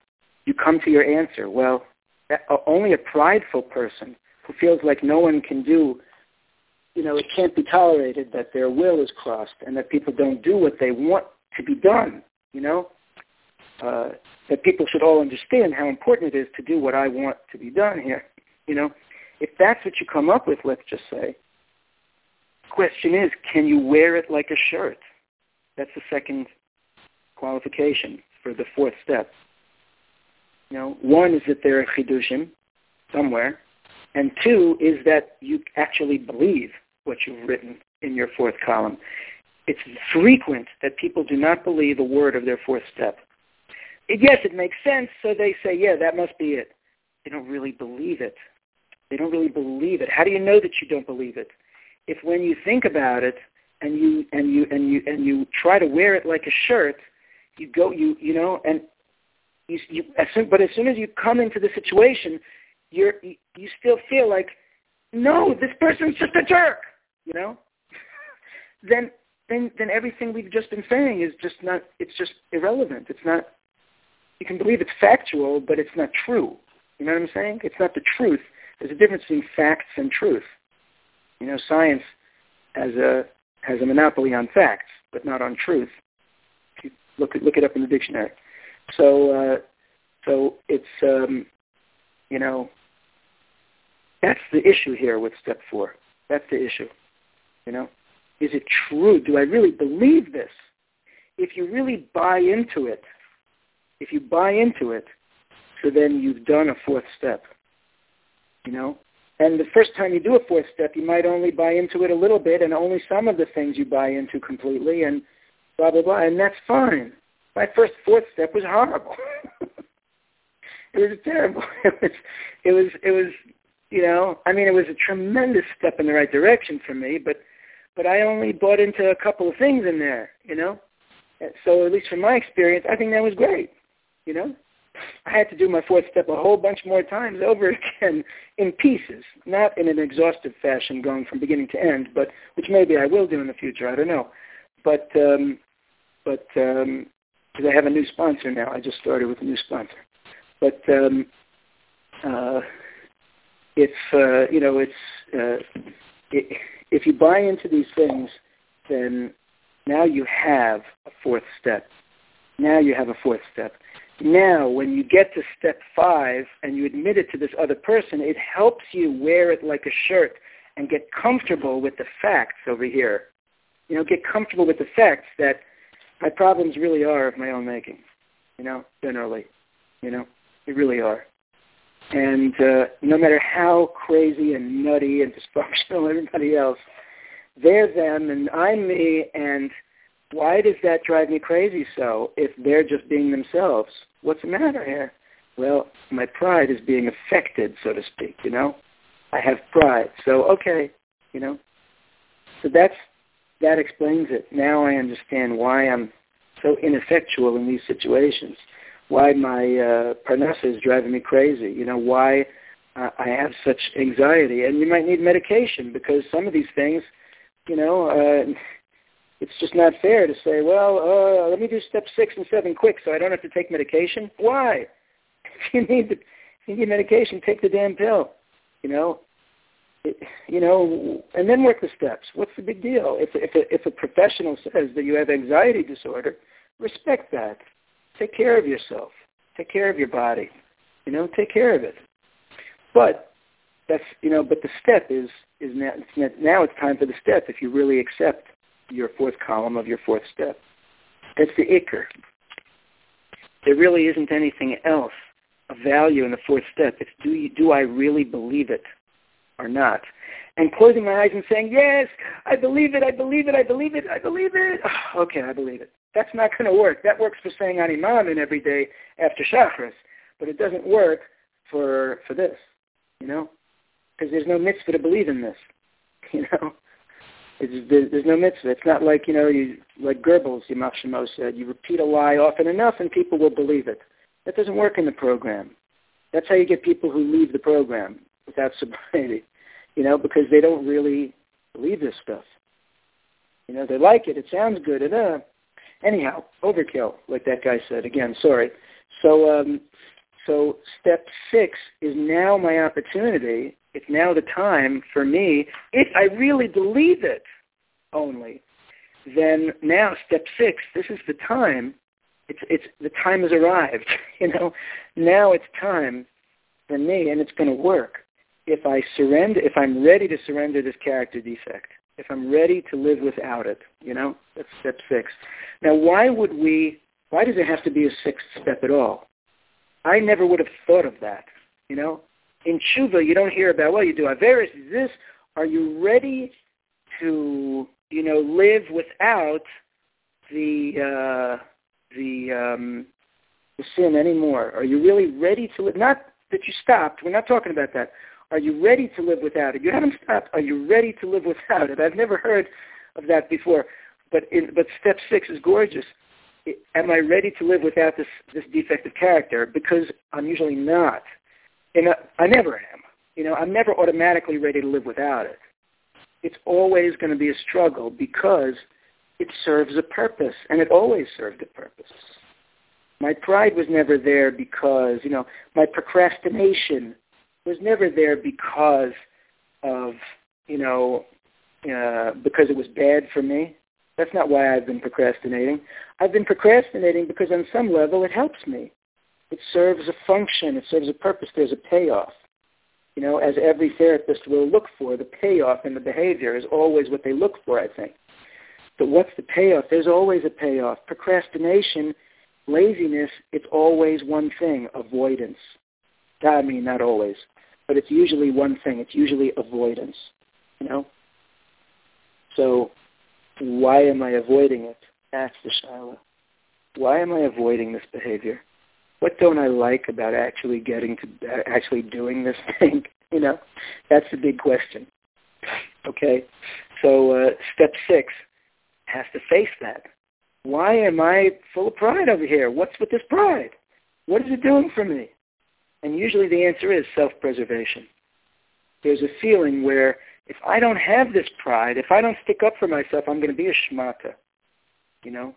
you come to your answer. Well, that, uh, only a prideful person who feels like no one can do, you know, it can't be tolerated that their will is crossed and that people don't do what they want to be done, you know, uh, that people should all understand how important it is to do what I want to be done here, you know. If that's what you come up with, let's just say, the question is, can you wear it like a shirt? That's the second qualification for the fourth step. You know, one is that there are chidushim somewhere, and two is that you actually believe what you've written in your fourth column. It's frequent that people do not believe a word of their fourth step. Yes, it makes sense, so they say, yeah, that must be it. They don't really believe it. They don't really believe it. How do you know that you don't believe it? If when you think about it and you and you and you and you try to wear it like a shirt, you go, you you know, and you, you as soon, but as soon as you come into the situation, you're you, you still feel like, no, this person's just a jerk, you know. then then then everything we've just been saying is just not. It's just irrelevant. It's not. You can believe it's factual, but it's not true. You know what I'm saying? It's not the truth. There's a difference between facts and truth. You know, science has a has a monopoly on facts, but not on truth. If you look it, look it up in the dictionary. So, uh, so it's um, you know, that's the issue here with step four. That's the issue. You know, is it true? Do I really believe this? If you really buy into it, if you buy into it, so then you've done a fourth step. You know, and the first time you do a fourth step, you might only buy into it a little bit, and only some of the things you buy into completely, and blah blah blah, and that's fine. My first fourth step was horrible. It was terrible. It was, it was, it was, you know, I mean, it was a tremendous step in the right direction for me, but, but I only bought into a couple of things in there, you know. So at least from my experience, I think that was great, you know. I had to do my fourth step a whole bunch more times over again in pieces, not in an exhaustive fashion going from beginning to end, but which maybe I will do in the future. I don't know. But um, but um, because I have a new sponsor now. I just started with a new sponsor. But um, uh, if, uh, you know, it's uh, it, if you buy into these things, then now you have a fourth step. Now you have a fourth step. Now, when you get to step five and you admit it to this other person, it helps you wear it like a shirt and get comfortable with the facts over here. You know, get comfortable with the facts that my problems really are of my own making, you know, generally. You know, they really are. And uh, no matter how crazy and nutty and dysfunctional everybody else, they're them and I'm me, and why does that drive me crazy so if they're just being themselves? What's the matter here? Well, my pride is being affected, so to speak, you know. I have pride. So, okay, you know. So that's that explains it. Now I understand why I'm so ineffectual in these situations, why my uh, parnassa is driving me crazy, you know, why uh, I have such anxiety. And you might need medication because some of these things, you know, uh, it's just not fair to say, well, uh, let me do step six and seven quick so I don't have to take medication. Why? If you need, the, if you need medication, take the damn pill, you know. It, you know, and then work the steps. What's the big deal? If, if, a, if a professional says that you have anxiety disorder, respect that. Take care of yourself. Take care of your body. You know, take care of it. But that's, you know, but the step is, is now, now it's time for the step if you really accept your fourth column of your fourth step. That's the ikr. There really isn't anything else of value in the fourth step. It's do you, do I really believe it or not? And closing my eyes and saying, yes, I believe it, I believe it, I believe it, I believe it. Oh, okay, I believe it. That's not going to work. That works for saying Ani Maamin every day after Shacharis, but it doesn't work for for this, you know, because there's no mitzvah to believe in this, you know. It's, there's no mitzvah. It's not like, you know, you like Goebbels, Yamach Shemo said, you repeat a lie often enough and people will believe it. That doesn't work in the program. That's how you get people who leave the program without sobriety, you know, because they don't really believe this stuff. You know, they like it. It sounds good. And, uh, anyhow, overkill, like that guy said. Again, sorry. So, um, so step six is now my opportunity. It's now the time for me, if I really believe it only, then now step six, this is the time. It's it's the time has arrived. You know, now it's time for me, and it's going to work. If I surrender, if I'm ready to surrender this character defect, if I'm ready to live without it, you know, that's step six. Now, why would we? Why does it have to be a sixth step at all? I never would have thought of that. You know, in tshuva, you don't hear about, well, you do averis. Is this? Are you ready to, you know, live without the uh, the um, the sin anymore? Are you really ready to live? Not that you stopped. We're not talking about that. Are you ready to live without it? You haven't stopped. Are you ready to live without it? I've never heard of that before. But in, but step six is gorgeous. Am I ready to live without this, this defective character? Because I'm usually not. And I, I never am. You know, I'm never automatically ready to live without it. It's always going to be a struggle because it serves a purpose, and it always served a purpose. My pride was never there because, you know, my procrastination was never there because of, you know, uh, because it was bad for me. That's not why I've been procrastinating. I've been procrastinating because on some level it helps me. It serves a function. It serves a purpose. There's a payoff. You know, as every therapist will look for, the payoff in the behavior is always what they look for, I think. But what's the payoff? There's always a payoff. Procrastination, laziness, it's always one thing, avoidance. I mean, not always, but it's usually one thing. It's usually avoidance, you know? So why am I avoiding it? That's the shaila. Why am I avoiding this behavior? What don't I like about actually getting to, uh, actually doing this thing? You know, that's the big question. Okay, so uh, step six has to face that. Why am I full of pride over here? What's with this pride? What is it doing for me? And usually the answer is self-preservation. There's a feeling where if I don't have this pride, if I don't stick up for myself, I'm going to be a shmata, you know?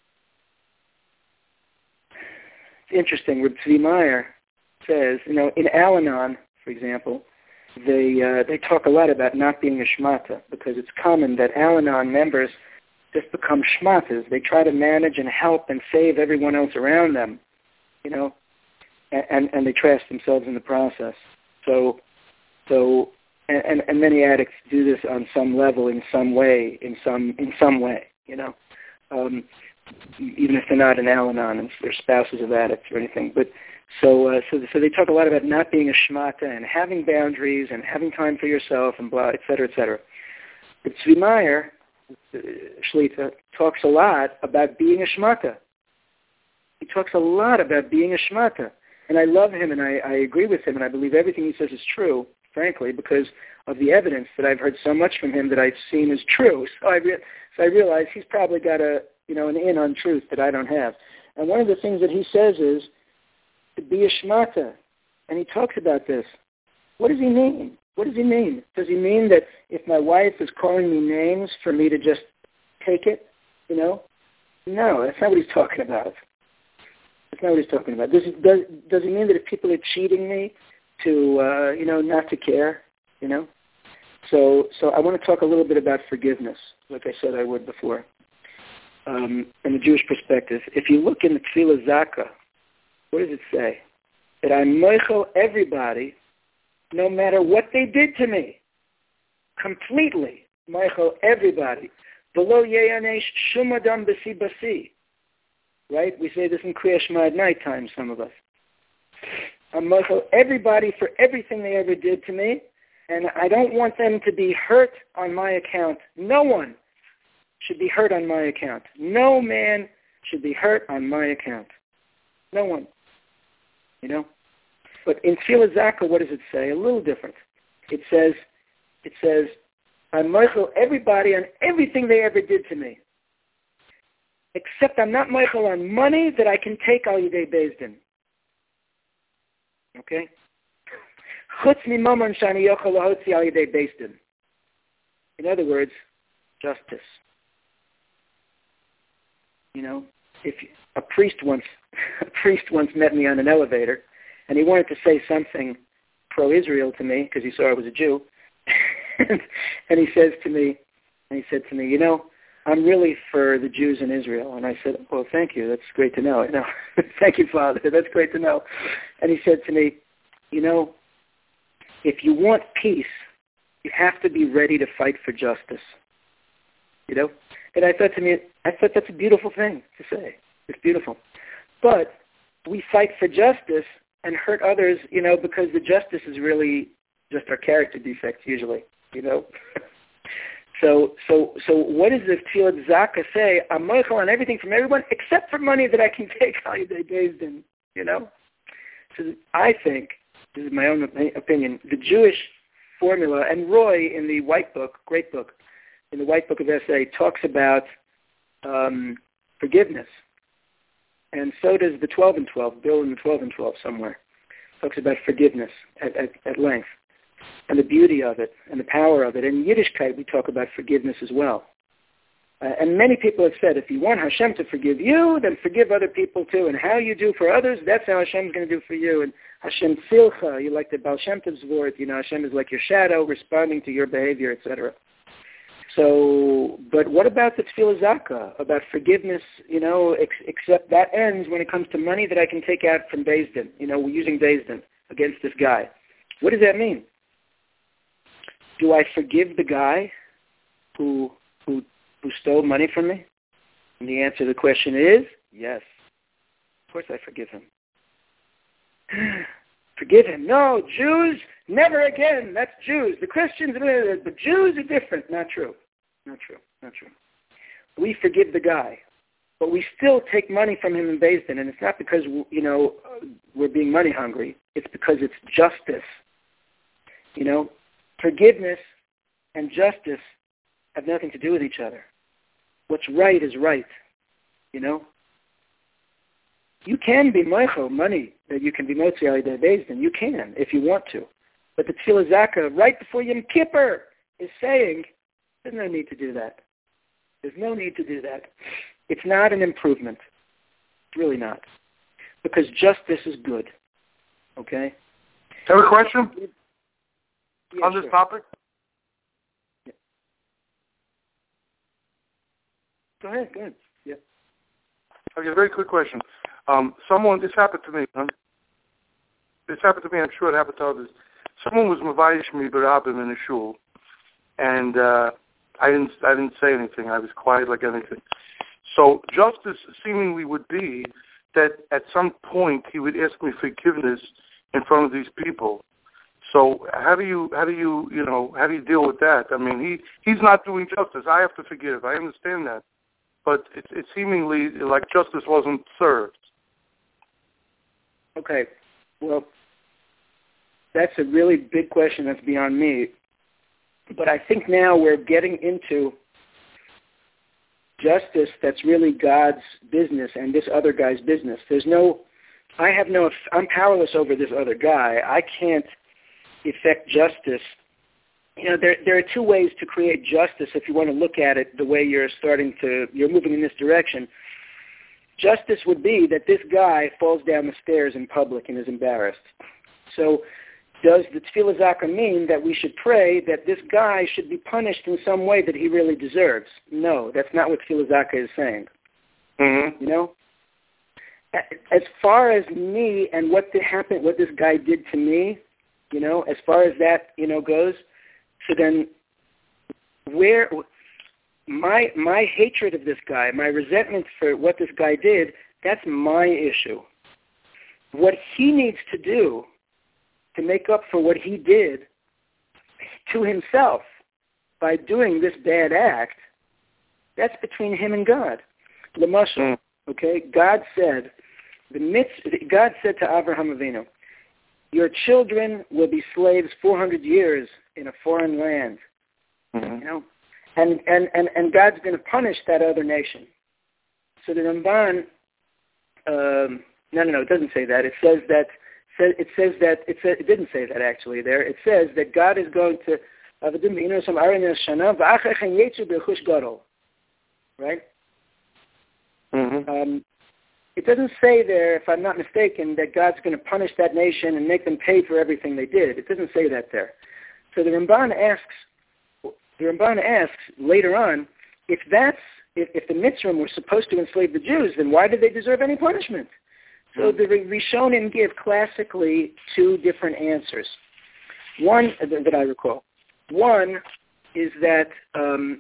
It's interesting. Reb Tzvi Meyer says, you know, in Al-Anon, for example, they uh, they talk a lot about not being a shmata because it's common that Al-Anon members just become shmatas. They try to manage and help and save everyone else around them, you know, and, and they trash themselves in the process. So, so, and, and many addicts do this on some level, in some way, in some in some way, you know, um, even if they're not in Al-Anon and they're spouses of addicts or anything. But so, uh, so, so they talk a lot about not being a shmata and having boundaries and having time for yourself and blah, et cetera, et cetera. But Tzvi Meyer, Shlita, talks a lot about being a shmata. He talks a lot about being a shmata. And I love him and I, I agree with him and I believe everything he says is true, frankly, because of the evidence that I've heard so much from him that I've seen is true. So I, re- so I realize he's probably got a, you know, an in on truth that I don't have. And one of the things that he says is to be a shmata. And he talks about this. What does he mean? What does he mean? Does he mean that if my wife is calling me names for me to just take it, you know? No, that's not what he's talking about. That's not what he's talking about. Does he, does, does he mean that if people are cheating me to, uh, you know, not to care, you know? So so I want to talk a little bit about forgiveness, like I said I would before, um, in the Jewish perspective. If you look in the Tefillah Zakah, what does it say? That I'm moichel everybody, no matter what they did to me. Completely. Moichel everybody. Below yeyanesh shum adam basi basi. Right? We say this in Kriya Shema at night time, some of us. I'm moichel everybody for everything they ever did to me, and I don't want them to be hurt on my account. No one should be hurt on my account. No man should be hurt on my account. No one. You know? But in Tefillah Zakah, what does it say? A little different. It says, it says, I'm moichel everybody on everything they ever did to me. Except I'm not moichel on money that I can take al yidei beis din. Okay? Chutz mimamon shani yochel lahotzi al yidei beis din. In other words, justice. You know, if a priest once, a priest once met me on an elevator, and he wanted to say something pro-Israel to me because he saw I was a Jew. And he says to me, and he said to me, you know, I'm really for the Jews in Israel. And I said, well, thank you. That's great to know. You know, thank you, Father. That's great to know. And he said to me, you know, if you want peace, you have to be ready to fight for justice. You know? And I thought to me, I thought that's a beautiful thing to say. It's beautiful. But we fight for justice and hurt others, you know, because the justice is really just our character defects usually, you know? So, so, so what does the Tfilat Zaka say? I'm moichel on everything from everyone except for money that I can take holiday days in, you know? So I think, this is my own opinion, the Jewish formula, and Roy in the White Book, great book, in the White Book of Essay, talks about um, forgiveness. And so does the twelve and twelve, Bill in the twelve and twelve somewhere, talks about forgiveness at, at, at length. And the beauty of it, and the power of it. In Yiddishkeit, we talk about forgiveness as well. Uh, and many people have said, if you want Hashem to forgive you, then forgive other people too. And how you do for others, that's how Hashem's going to do for you. And Hashem Silcha, you like the Baal Shem Tov's word, you know, Hashem is like your shadow responding to your behavior, et cetera. So, but what about the Tfilat Zaka, about forgiveness, you know, ex- except that ends when it comes to money that I can take out from Beis Din, you know, we're using Beis Din against this guy. What does that mean? Do I forgive the guy who who who stole money from me? And the answer to the question is yes. Of course I forgive him. Forgive him. No, Jews, never again. That's Jews. The Christians, the Jews are different. Not true. Not true. Not true. We forgive the guy, but we still take money from him in Beis Din, and it's not because, you know, we're being money hungry. It's because it's justice. You know, forgiveness and justice have nothing to do with each other. What's right is right, you know. You can be moichel, money that you can be motzi alidei Beis Din. You can, if you want to. But the Tfilat Zaka, right before Yom Kippur, is saying, there's no need to do that. There's no need to do that. It's not an improvement. It's really not. Because justice is good, okay? Have a question? Yeah, on this sure. topic? Yeah. Go ahead, go ahead. Yeah. Okay, very quick question. Um, someone, this happened to me. Huh? This happened to me, I'm sure it happened to others. Someone was mavayish me berabim in a shul, and uh, I didn't I didn't say anything. I was quiet like anything. So justice seemingly would be that at some point he would ask me forgiveness in front of these people. So how do you, how do you, you know, how do you deal with that? I mean, he, he's not doing justice. I have to forgive. I understand that. But it's it seemingly like justice wasn't served. Okay. Well, that's a really big question that's beyond me. But I think now we're getting into justice that's really God's business and this other guy's business. There's no, I have no, I'm powerless over this other guy. I can't effect justice. You know, there there are two ways to create justice if you want to look at it the way you're starting to, you're moving in this direction. Justice would be that this guy falls down the stairs in public and is embarrassed. So does the Tfilat Zaka mean that we should pray that this guy should be punished in some way that he really deserves? No, that's not what Tfilat Zaka is saying. Mm-hmm. You know? As far as me and what did happen, what this guy did to me, you know, as far as that, you know, goes, so then where my my hatred of this guy, my resentment for what this guy did, that's my issue. What he needs to do to make up for what he did to himself by doing this bad act, that's between him and God. L'mashal, okay? God said, the mitzvah, God said to Avraham Avinu, your children will be slaves four hundred years in a foreign land. Mm-hmm. You know, and, and, and, and God's going to punish that other nation. So the Ramban, um, no, no, no, it doesn't say that. It says that, it says that, it, says, it didn't say that actually there. It says that God is going to, right? Mm-hmm. Um, it doesn't say there, if I'm not mistaken, that God's going to punish that nation and make them pay for everything they did. It doesn't say that there. So the Ramban asks, the Ramban asks later on, if that's if, if the Mitzrayim were supposed to enslave the Jews, then why did they deserve any punishment? So the Rishonim give classically two different answers. One that I recall. One is that um,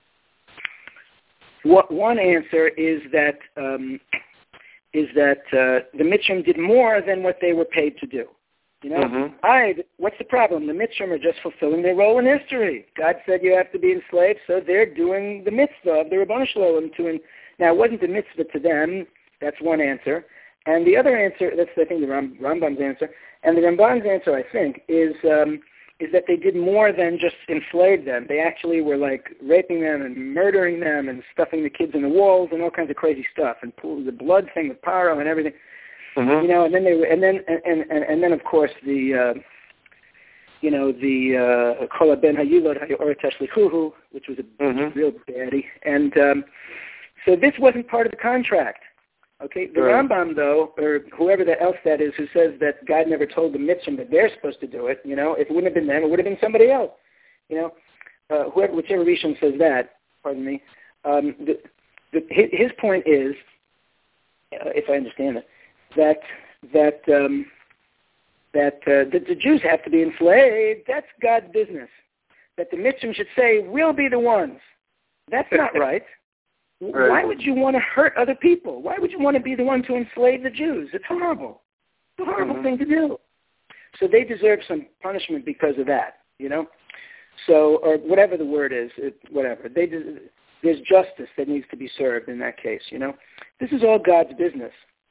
what one answer is that um, is that uh, the Mitzrayim did more than what they were paid to do. You know, mm-hmm. I. What's the problem? The Mitzrayim are just fulfilling their role in history. God said you have to be enslaved, so they're doing the mitzvah of the Ribono Shel Olam to. En- now, it wasn't the mitzvah to them. That's one answer. And the other answer, that's I think the Ram, Rambam's answer, and the Ramban's answer, I think, is um, is that they did more than just enslave them. They actually were like raping them and murdering them and stuffing the kids in the walls and all kinds of crazy stuff and pull the blood thing with Paro and everything. Mm-hmm. You know, and then they were, and then and and, and then of course the uh, you know the Kol Ben Hayilod Hayor Tashlichuhu, which was a mm-hmm. real baddie, and um, so this wasn't part of the contract. Okay, the right. Rambam, though, or whoever that else that is, who says that God never told the Mitzrayim that they're supposed to do it, you know, if it wouldn't have been them, it would have been somebody else. You know, uh, whoever, whichever Rishon says that, pardon me, um, the, the, his, his point is, uh, if I understand it, that that um, that, uh, that the Jews have to be enslaved. That's God's business. That the Mitzrayim should say, we'll be the ones. That's not right. Right. Why would you want to hurt other people? Why would you want to be the one to enslave the Jews? It's horrible. It's a horrible mm-hmm. thing to do. So they deserve some punishment because of that, you know? So, or whatever the word is, it, whatever. They There's justice that needs to be served in that case, you know? This is all God's business.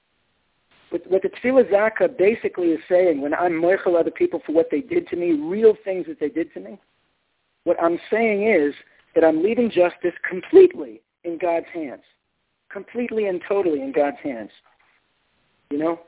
What, what the Tefillah Zakah basically is saying, when I'm moichel other people for what they did to me, real things that they did to me, what I'm saying is that I'm leaving justice completely in God's hands, completely and totally in God's hands. You know?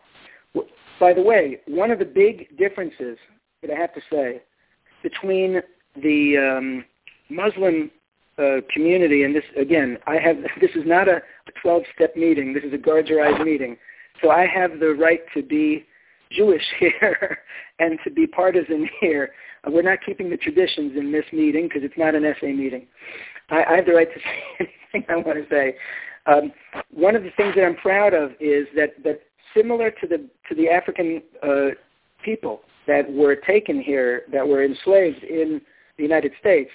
By the way, one of the big differences that I have to say between the um, Muslim uh, community and this, again, I have this is not a twelve-step meeting. This is a Gargerized meeting. So I have the right to be Jewish here and to be partisan here. Uh, we're not keeping the traditions in this meeting because it's not an essay meeting. I, I have the right to say anything I want to say. Um, one of the things that I'm proud of is that, that similar to the to the African uh, people that were taken here, that were enslaved in the United States,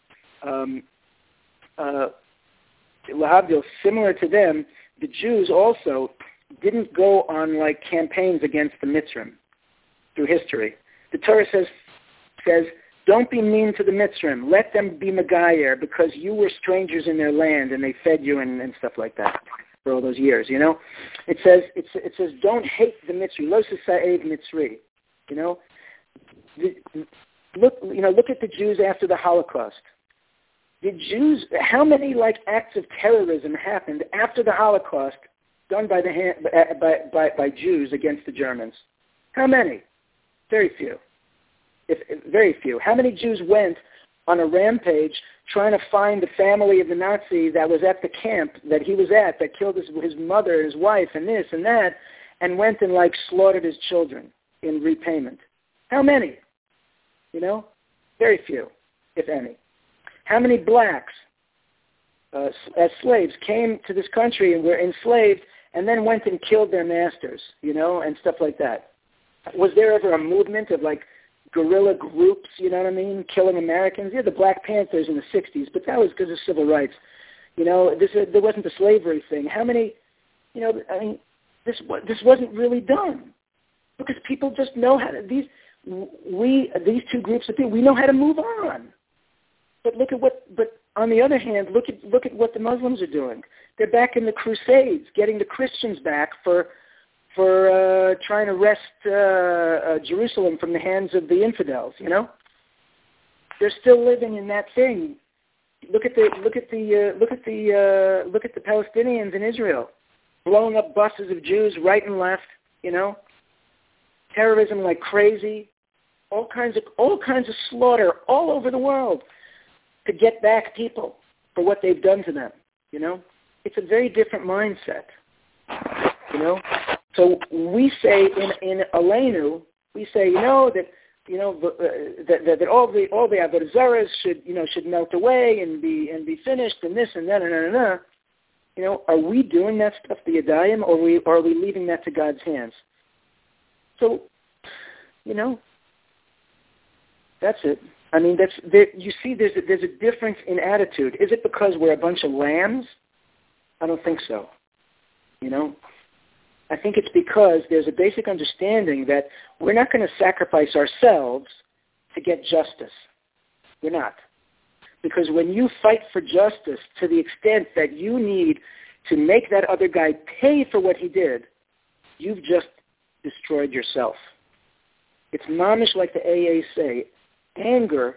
um, uh, similar to them, the Jews also didn't go on like campaigns against the Mitzrayim through history. The Torah says says. Don't be mean to the Mitzrayim. Let them be Megayer because you were strangers in their land and they fed you and, and stuff like that for all those years, you know? It says, it, it says don't hate the Mitzri. Lo sa'ed Mitzri. You know? The, look, you know, look at the Jews after the Holocaust. The Jews, how many like acts of terrorism happened after the Holocaust done by, the hand, by, by, by Jews against the Germans? How many? Very few. If, if, very few. How many Jews went on a rampage trying to find the family of the Nazi that was at the camp that he was at, that killed his, his mother, his wife, and this and that, and went and, like, slaughtered his children in repayment? How many? You know? Very few, if any. How many blacks uh, as slaves came to this country and were enslaved and then went and killed their masters, you know, and stuff like that? Was there ever a movement of, like, guerrilla groups, you know what I mean, killing Americans? Yeah, the Black Panthers in the sixties, but that was because of civil rights. You know, this uh, there wasn't the slavery thing. How many, you know, I mean, this this wasn't really done because people just know how to, these, we, these two groups of people, we know how to move on. But look at what, but on the other hand, look at, look at what the Muslims are doing. They're back in the Crusades, getting the Christians back for, for uh, trying to wrest uh, uh, Jerusalem from the hands of the infidels. You know, they're still living in that thing. Look at the look at the uh, look at the uh, look at the Palestinians in Israel, blowing up buses of Jews right and left. You know, terrorism like crazy, all kinds of all kinds of slaughter all over the world to get back people for what they've done to them. You know, it's a very different mindset. you know? So we say in, in Aleinu, we say, you know, that, you know, uh, that, that, that all the, all the Avodah Zaras should, you know, should melt away and be, and be finished and this and that and that and that. You know, are we doing that stuff, the Yadayim, or are we, or are we leaving that to God's hands? So, you know, that's it. I mean, that's there, you see there's a, there's a difference in attitude. Is it because we're a bunch of lambs? I don't think so. You know, I think it's because there's a basic understanding that we're not going to sacrifice ourselves to get justice. We're not. Because when you fight for justice to the extent that you need to make that other guy pay for what he did, you've just destroyed yourself. It's mamish like the A A say. Anger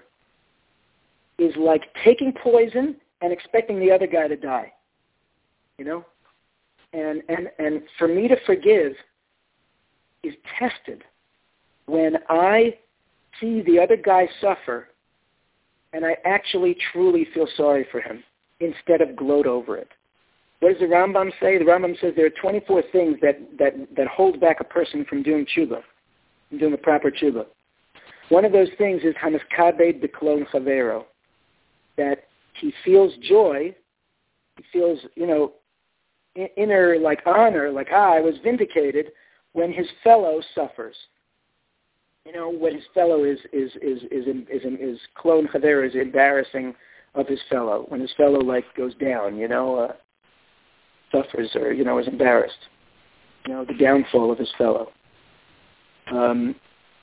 is like taking poison and expecting the other guy to die. You know? And, and, and for me to forgive is tested when I see the other guy suffer and I actually truly feel sorry for him instead of gloat over it. What does the Rambam say? The Rambam says there are twenty-four things that, that, that hold back a person from doing tshuva, from doing the proper tshuva. One of those things is hamiskabed b'klon chavero, that he feels joy, he feels, you know, inner like honor, like, ah, I was vindicated when his fellow suffers. You know, when his fellow is is is is is, is, is klon chavero, is embarrassing of his fellow. When his fellow like goes down, you know, uh, suffers or you know is embarrassed. You know, the downfall of his fellow. Um,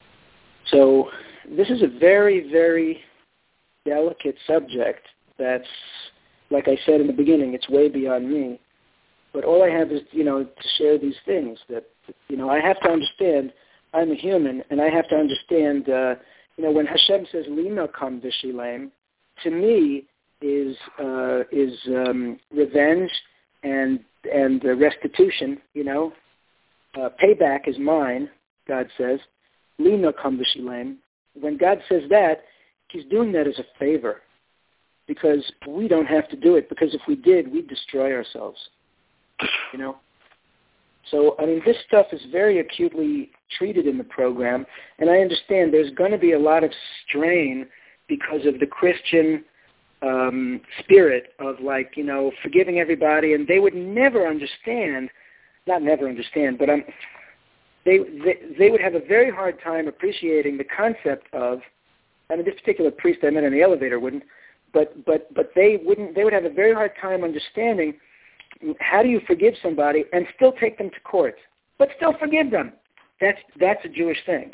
so this is a very very delicate subject. That's, like I said in the beginning, it's way beyond me. But all I have is, you know, to share these things that, you know, I have to understand I'm a human, and I have to understand, uh, you know, when Hashem says, Lina kam v'shilem, to me is uh, is um, revenge and and uh, restitution, you know. Uh, payback is mine, God says. Lina kam v'shilem. When God says that, he's doing that as a favor because we don't have to do it, because if we did, we'd destroy ourselves. You know, so I mean, this stuff is very acutely treated in the program, and I understand there's going to be a lot of strain because of the Christian um, spirit of like, you know, forgiving everybody, and they would never understand, not never understand, but um, they, they they would have a very hard time appreciating the concept of, I mean, this particular priest I met in the elevator wouldn't, but but but they wouldn't, they would have a very hard time understanding. How do you forgive somebody and still take them to court, but still forgive them? That's that's a Jewish thing.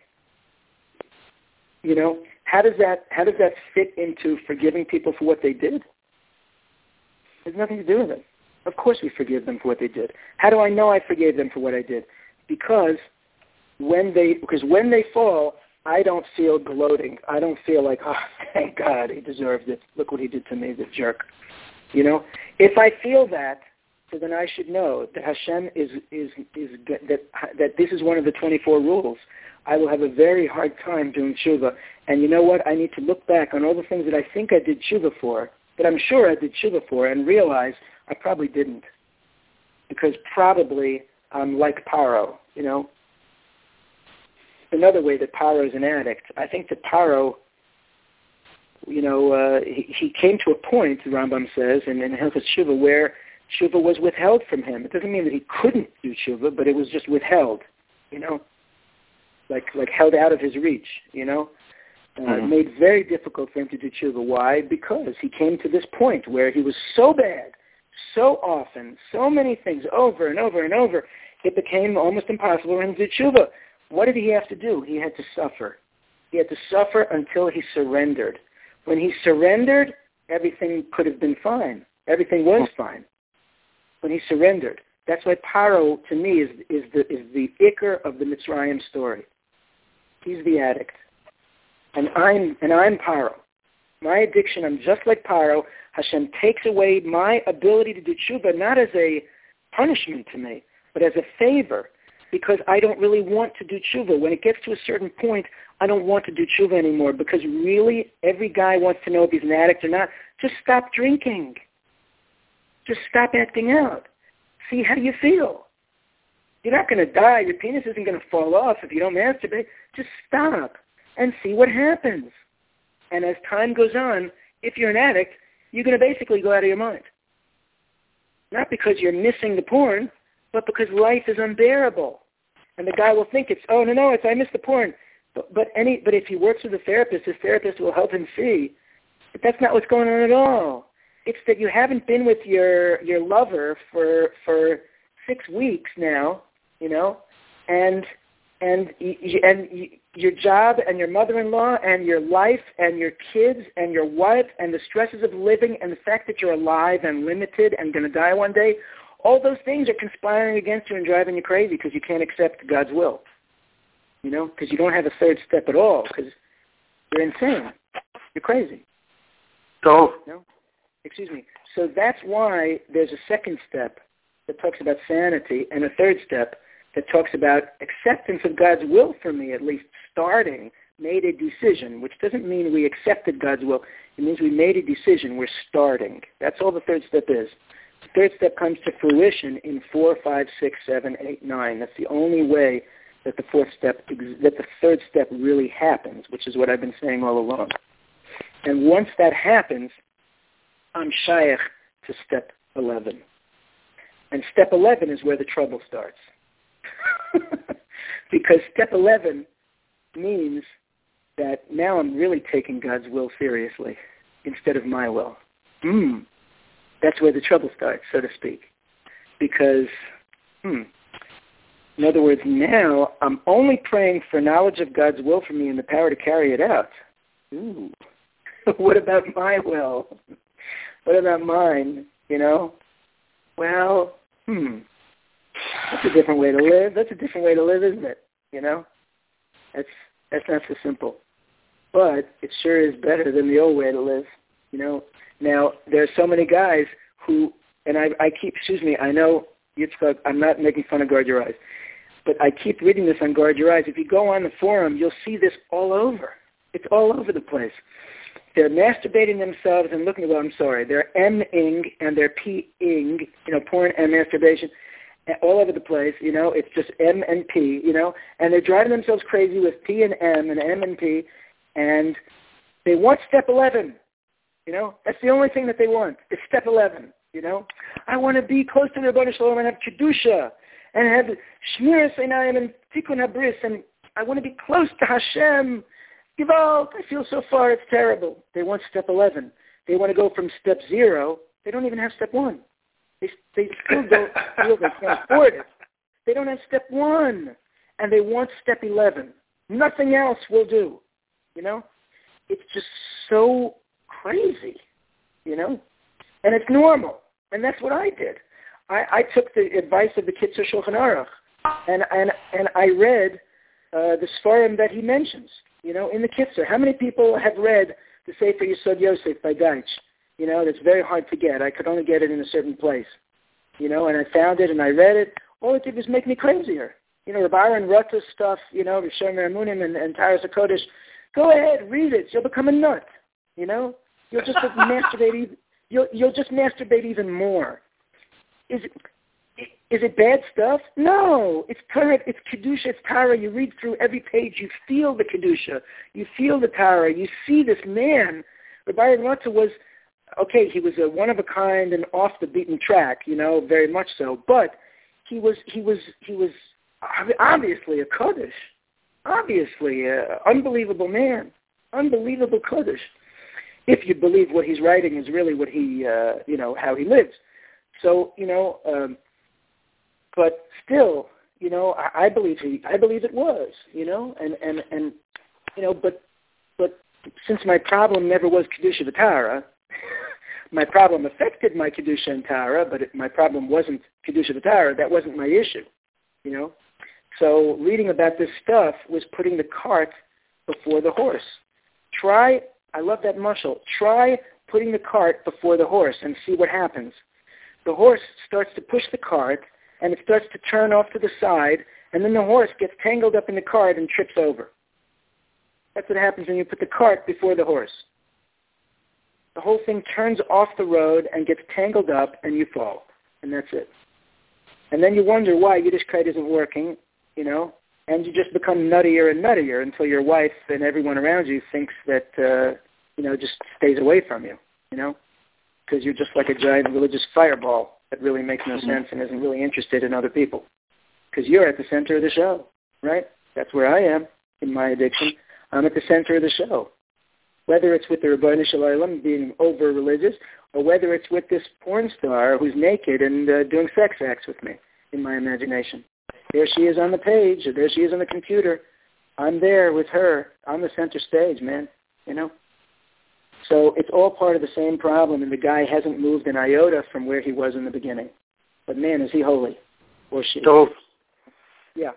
You know, how does that how does that fit into forgiving people for what they did? There's nothing to do with it. Of course we forgive them for what they did. How do I know I forgave them for what I did? Because when they because when they fall, I don't feel gloating. I don't feel like, oh, thank God he deserved it. Look what he did to me, the jerk. You know, if I feel that, so then I should know that Hashem is is is that that this is one of the twenty-four rules. I will have a very hard time doing tshuva, and you know what? I need to look back on all the things that I think I did tshuva for, that I'm sure I did tshuva for, and realize I probably didn't, because probably I'm like Paro. You know, another way that Paro is an addict. I think that Paro, you know, uh, he, he came to a point, the Rambam says, in, in Hilchos Tshuva, where tshuva was withheld from him. It doesn't mean that he couldn't do tshuva, but it was just withheld, you know, like like held out of his reach, you know. Uh, mm-hmm. Made very difficult for him to do tshuva. Why? Because he came to this point where he was so bad, so often, so many things over and over and over, it became almost impossible for him to do tshuva. What did he have to do? He had to suffer. He had to suffer until he surrendered. When he surrendered, everything could have been fine. Everything was fine. When he surrendered. That's why Paro, to me, is is the is the ikar of the Mitzrayim story. He's the addict, and I'm and I'm Paro. My addiction, I'm just like Paro. Hashem takes away my ability to do tshuva, not as a punishment to me, but as a favor, because I don't really want to do tshuva. When it gets to a certain point, I don't want to do tshuva anymore, because really, every guy wants to know if he's an addict or not. Just stop drinking. Just stop acting out. See how you feel. You're not going to die. Your penis isn't going to fall off if you don't masturbate. Just stop and see what happens. And as time goes on, if you're an addict, you're going to basically go out of your mind. Not because you're missing the porn, but because life is unbearable. And the guy will think it's, oh, no, no, it's I missed the porn. But, but, any, but if he works with a therapist, his therapist will help him see that that's not what's going on at all. It's that you haven't been with your, your lover for for six weeks now, you know, and and you, and you, your job and your mother-in-law and your life and your kids and your wife and the stresses of living and the fact that you're alive and limited and going to die one day, all those things are conspiring against you and driving you crazy because you can't accept God's will, you know, because you don't have a third step at all because you're insane. You're crazy. So, no? Excuse me. So that's why there's a second step that talks about sanity and a third step that talks about acceptance of God's will for me, at least starting, made a decision, which doesn't mean we accepted God's will. It means we made a decision. We're starting. That's all the third step is. The third step comes to fruition in four, five, six, seven, eight, nine. That's the only way that the fourth step, that the third step really happens, which is what I've been saying all along. And once that happens, I'm shaykh to step eleven. And step eleven is where the trouble starts. Because step eleven means that now I'm really taking God's will seriously instead of my will. Hmm. That's where the trouble starts, so to speak. Because, hmm, in other words, now I'm only praying for knowledge of God's will for me and the power to carry it out. Ooh. What about my will? What about mine, you know? Well, hmm, that's a different way to live. That's a different way to live, isn't it? You know? That's that's not so simple. But it sure is better than the old way to live, you know? Now, there are so many guys who, and I, I keep, excuse me, I know, Yitzchak, I'm not making fun of Guard Your Eyes, but I keep reading this on Guard Your Eyes. If you go on the forum, you'll see this all over. It's all over the place. They're masturbating themselves and looking, well, I'm sorry, they're M-ing and they're P-ing, you know, porn and masturbation, all over the place, you know, it's just M and P, you know, and they're driving themselves crazy with P and M and M and P, and they want step eleven, you know, that's the only thing that they want, is step eleven, you know. I want to be close to the Rebbeinu Shalom and have Kedusha, and have Shmiras Einayim and Tikkun HaBris, and I want to be close to Hashem. Gewalt, I feel so far, it's terrible. They want step eleven. They want to go from step zero. They don't even have step one. They, they still don't feel they can't afford it. They don't have step one. And they want step eleven. Nothing else will do. You know? It's just so crazy. You know? And it's normal. And that's what I did. I, I took the advice of the Kitzur Shulchan Aruch. And, and, and I read uh, the Sfarim that he mentions. You know, in the Kitzur, how many people have read the Sefer Yesod Yosef by Deitch? You know, that's very hard to get. I could only get it in a certain place. You know, and I found it and I read it. All it did was make me crazier. You know, Rabbi Aaron Rutta's stuff, you know, Rishon Ramunim and, and Taras HaKodesh. Go ahead, read it. You'll become a nut. You know, you'll just masturbate. Even, you'll you'll just masturbate even more. Is it? Is it bad stuff? No. It's Torah, it's Kedusha, it's Tara. You read through every page. You feel the Kedusha. You feel the Tara. You see this man. Rabbi Ratzah was, okay, he was a one-of-a-kind and off the beaten track, you know, very much so. But he was, he was, he was obviously a Kodesh. Obviously an unbelievable man. Unbelievable Kodesh. If you believe what he's writing is really what he, uh, you know, how he lives. So, you know, um, but still, you know, I, I believe he, I believe it was, you know, and, and, and you know, but but since my problem never was Kedusha V'Tara, my problem affected my Kedusha and Tara, but it, my problem wasn't Kedusha V'Tara. That wasn't my issue, you know. So reading about this stuff was putting the cart before the horse. Try, I love that mashal, try putting the cart before the horse and see what happens. The horse starts to push the cart, and it starts to turn off to the side, and then the horse gets tangled up in the cart and trips over. That's what happens when you put the cart before the horse. The whole thing turns off the road and gets tangled up, and you fall, and that's it. And then you wonder why Yiddishkeit isn't working, you know, and you just become nuttier and nuttier until your wife and everyone around you thinks that, uh, you know, just stays away from you, you know, because you're just like a giant religious fireball that really makes no mm-hmm. sense and isn't really interested in other people. Because you're at the center of the show, right? That's where I am in my addiction. I'm at the center of the show. Whether it's with the Ribono Shel Olam being over-religious, or whether it's with this porn star who's naked and uh, doing sex acts with me in my imagination. There she is on the page, or there she is on the computer. I'm there with her on the center stage, man, you know? So it's all part of the same problem, and the guy hasn't moved an iota from where he was in the beginning. But, man, is he holy, or she. So, yeah.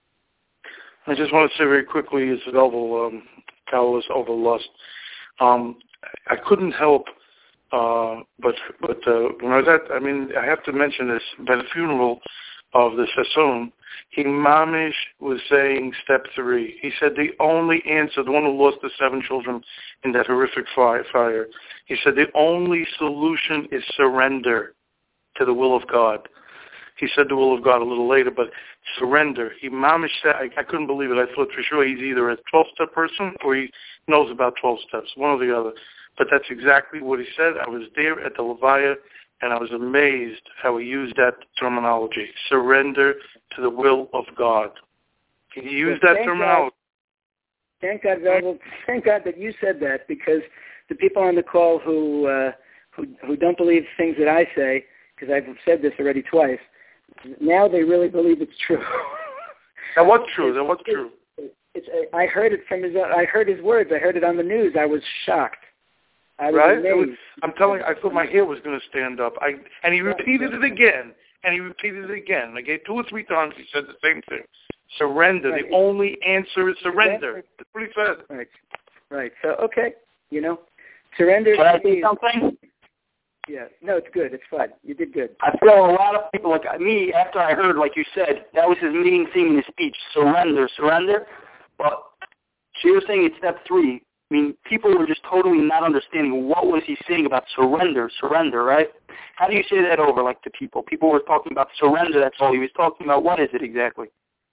I just want to say very quickly, it's available, um, Callous over lust. Um, I couldn't help, uh, but but uh, when I was at, I mean, I have to mention this, by the funeral of the Sassoon, he mamish was saying step three. He said the only answer, the one who lost the seven children in that horrific fire, fire, he said the only solution is surrender to the will of God. He said the will of God a little later, but surrender. He mamish said, I, I couldn't believe it. I thought for sure he's either a twelve-step person or he knows about twelve steps, one or the other. But that's exactly what he said. I was there at the Levaya, and I was amazed how he used that terminology, surrender to the will of God. He used that thank terminology. God, thank God, Velvet, thank God that you said that, because the people on the call who uh, who, who don't believe things that I say, because I've said this already twice, now they really believe it's true. Now what's true? Then what's true? It's, it's, I heard it from his. I heard his words. I heard it on the news. I was shocked. I was right? amazed. Was, I'm telling you, I thought my hair was going to stand up. I and he repeated it again, and he repeated it again. Like two or three times he said the same thing. Surrender. Right. The only answer is surrender. That's what he said. Right. Right. So okay, you know, surrender. Can I say something? Yeah, no, it's good. It's fine. You did good. I feel a lot of people, like me, after I heard, like you said, that was his main theme in his speech, surrender, surrender. But she was saying it's step three. I mean, people were just totally not understanding what was he saying about surrender, surrender, right? How do you say that over, like, to people? People were talking about surrender, that's all he was talking about. What is it exactly?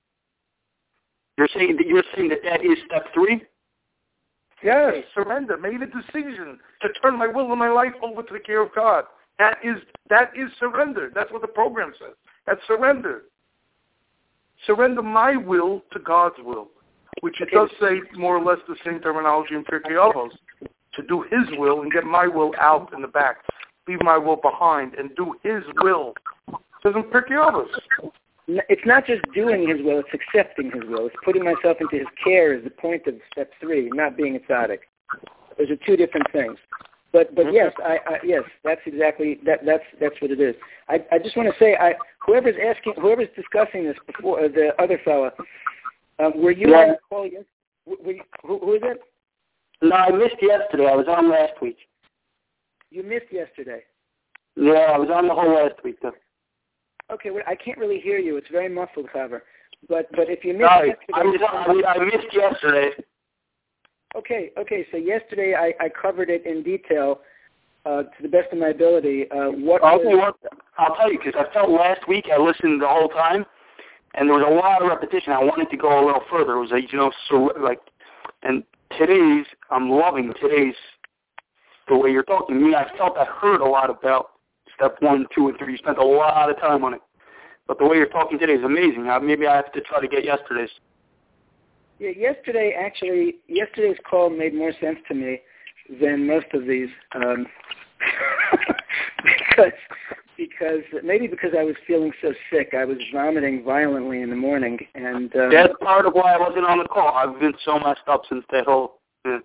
You're saying that you're saying that that is step three? Yes, surrender. Made a decision to turn my will and my life over to the care of God. That is that is surrender. That's what the program says. That's surrender. Surrender my will to God's will, which it does say more or less the same terminology in Pirkei Avos, to do His will and get my will out in the back, leave my will behind and do His will. It says in Pirkei Avos. It's not just doing His will, it's accepting His will. It's putting myself into His care is the point of step three, not being a tzaddik. Those are two different things. But but yes, I, I yes, that's exactly that. That's that's what it is. I I just want to say, I whoever's asking, whoever's discussing this before, uh, the other fella, um, were you yeah. on the call? Yes. Were you, who, who is it? No, I missed yesterday. I was on last week. You missed yesterday. Yeah, I was on the whole last week though. Okay, well, I can't really hear you. It's very muffled, however. But but if you missed Sorry, yesterday, I, was, I, I missed yesterday. Okay, okay. So yesterday I, I covered it in detail uh, to the best of my ability. Uh, what I'll, was, tell you what, I'll tell you, because I felt last week I listened the whole time, and there was a lot of repetition. I wanted to go a little further. It was like, you know, so like, and today's, I'm loving today's, the way you're talking to me. I felt I heard a lot about step one, two, and three. You spent a lot of time on it. But the way you're talking today is amazing. Uh, maybe I have to try to get yesterday's. Yeah, yesterday, actually, yesterday's call made more sense to me than most of these. Um, because, because, maybe because I was feeling so sick. I was vomiting violently in the morning. and um, That's part of why I wasn't on the call. I've been so messed up since that whole... Yeah.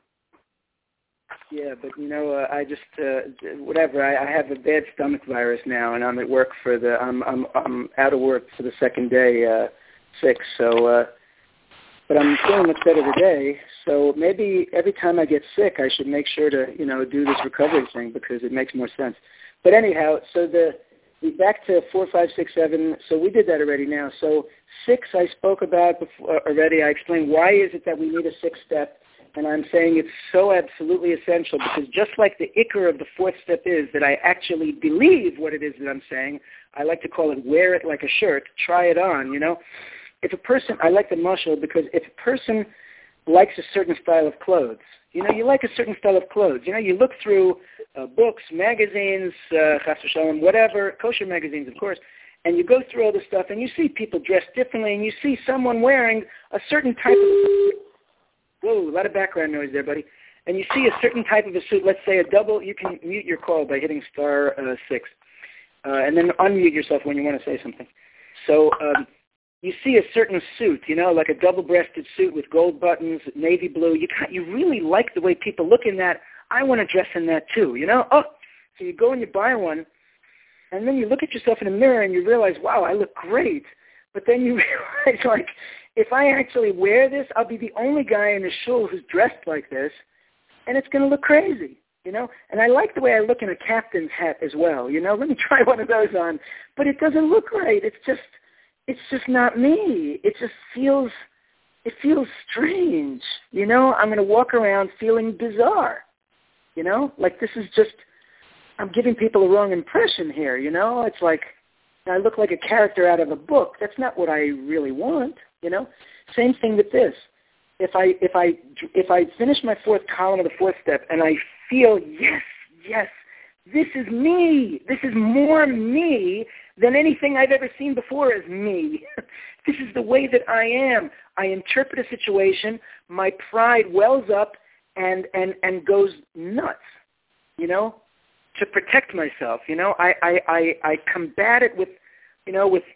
Yeah, but you know, uh, I just uh, whatever. I, I have a bad stomach virus now, and I'm at work for the. I'm I'm I'm out of work for the second day, uh, sick. So, uh, but I'm feeling much better today. So maybe every time I get sick, I should make sure to you know do this recovery thing because it makes more sense. But anyhow, so the back to four, five, six, seven. So we did that already now. So six, I spoke about before already. I explained why is it that we need a sixth step. And I'm saying it's so absolutely essential because just like the ikar of the fourth step is that I actually believe what it is that I'm saying, I like to call it wear it like a shirt, try it on, you know. If a person, I like the mashal because if a person likes a certain style of clothes, you know, you like a certain style of clothes. You know, you look through uh, books, magazines, uh, chas v'shalom, whatever, kosher magazines, of course, and you go through all this stuff and you see people dressed differently and you see someone wearing a certain type of, whoa, a lot of background noise there, buddy. And you see a certain type of a suit, let's say a double, you can mute your call by hitting star uh, six, uh, and then unmute yourself when you want to say something. So um, you see a certain suit, you know, like a double-breasted suit with gold buttons, navy blue. You you really like the way people look in that. I want to dress in that too, you know. Oh, so you go and you buy one, and then you look at yourself in the mirror and you realize, wow, I look great. But then you realize, like, if I actually wear this, I'll be the only guy in the shul who's dressed like this, and it's going to look crazy, you know. And I like the way I look in a captain's hat as well, you know. Let me try one of those on. But it doesn't look right. It's just... It's just not me. It just feels, it feels strange. You know, I'm going to walk around feeling bizarre. You know, like this is just, I'm giving people a wrong impression here, you know. It's like I look like a character out of a book. That's not what I really want, you know. Same thing with this. If I, if I, if I finish my fourth column of the fourth step and I feel, yes, yes, this is me. This is more me than anything I've ever seen before as me. This is the way that I am. I interpret a situation, my pride wells up and, and, and goes nuts, you know, to protect myself. You know, I, I, I, I combat it with, you know, with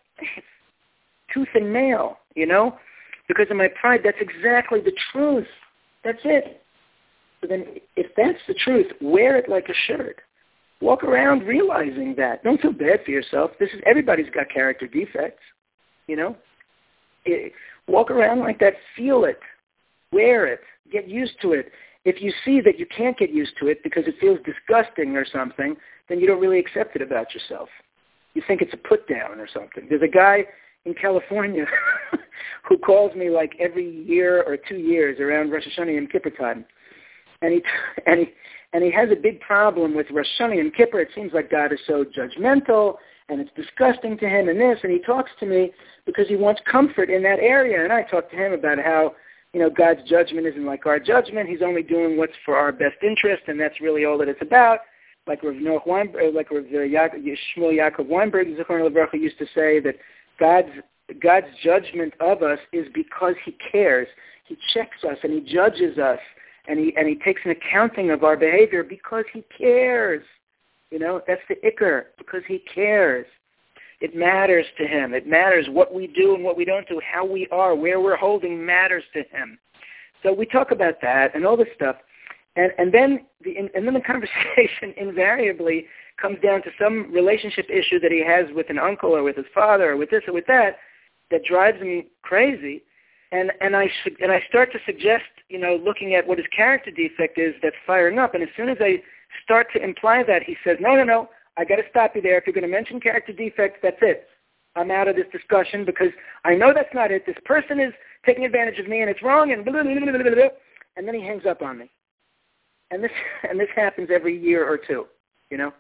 tooth and nail, you know, because of my pride. That's exactly the truth. That's it. So then if that's the truth, wear it like a shirt. Walk around realizing that. Don't feel bad for yourself. This is everybody's got character defects, you know. It, walk around like that. Feel it. Wear it. Get used to it. If you see that you can't get used to it because it feels disgusting or something, then you don't really accept it about yourself. You think it's a put down or something. There's a guy in California who calls me like every year or two years around Rosh Hashanah and Kippur time, and he and he. And he has a big problem with Rosh Hashanah and Kippur. It seems like God is so judgmental, and it's disgusting to him and this. And he talks to me because he wants comfort in that area. And I talk to him about how, you know, God's judgment isn't like our judgment. He's only doing what's for our best interest, and that's really all that it's about. Like Rav Noach Weinberg, like Rav Shmuel Yaakov Weinberg, Zichrono Livracha, used to say that God's God's judgment of us is because He cares. He checks us and He judges us. And he and he takes an accounting of our behavior because he cares. You know, that's the ikar, because he cares. It matters to him. It matters what we do and what we don't do, how we are, where we're holding matters to him. So we talk about that and all this stuff. And and then the and then the conversation invariably comes down to some relationship issue that he has with an uncle or with his father or with this or with that that drives him crazy. And and I and I start to suggest, you know, looking at what his character defect is that's firing up. And as soon as I start to imply that, he says, no, no, no, I got to stop you there. If you're going to mention character defects, that's it. I'm out of this discussion because I know that's not it. This person is taking advantage of me and it's wrong and blah, blah, blah, blah, blah, blah. And then he hangs up on me. And this and this happens every year or two, you know.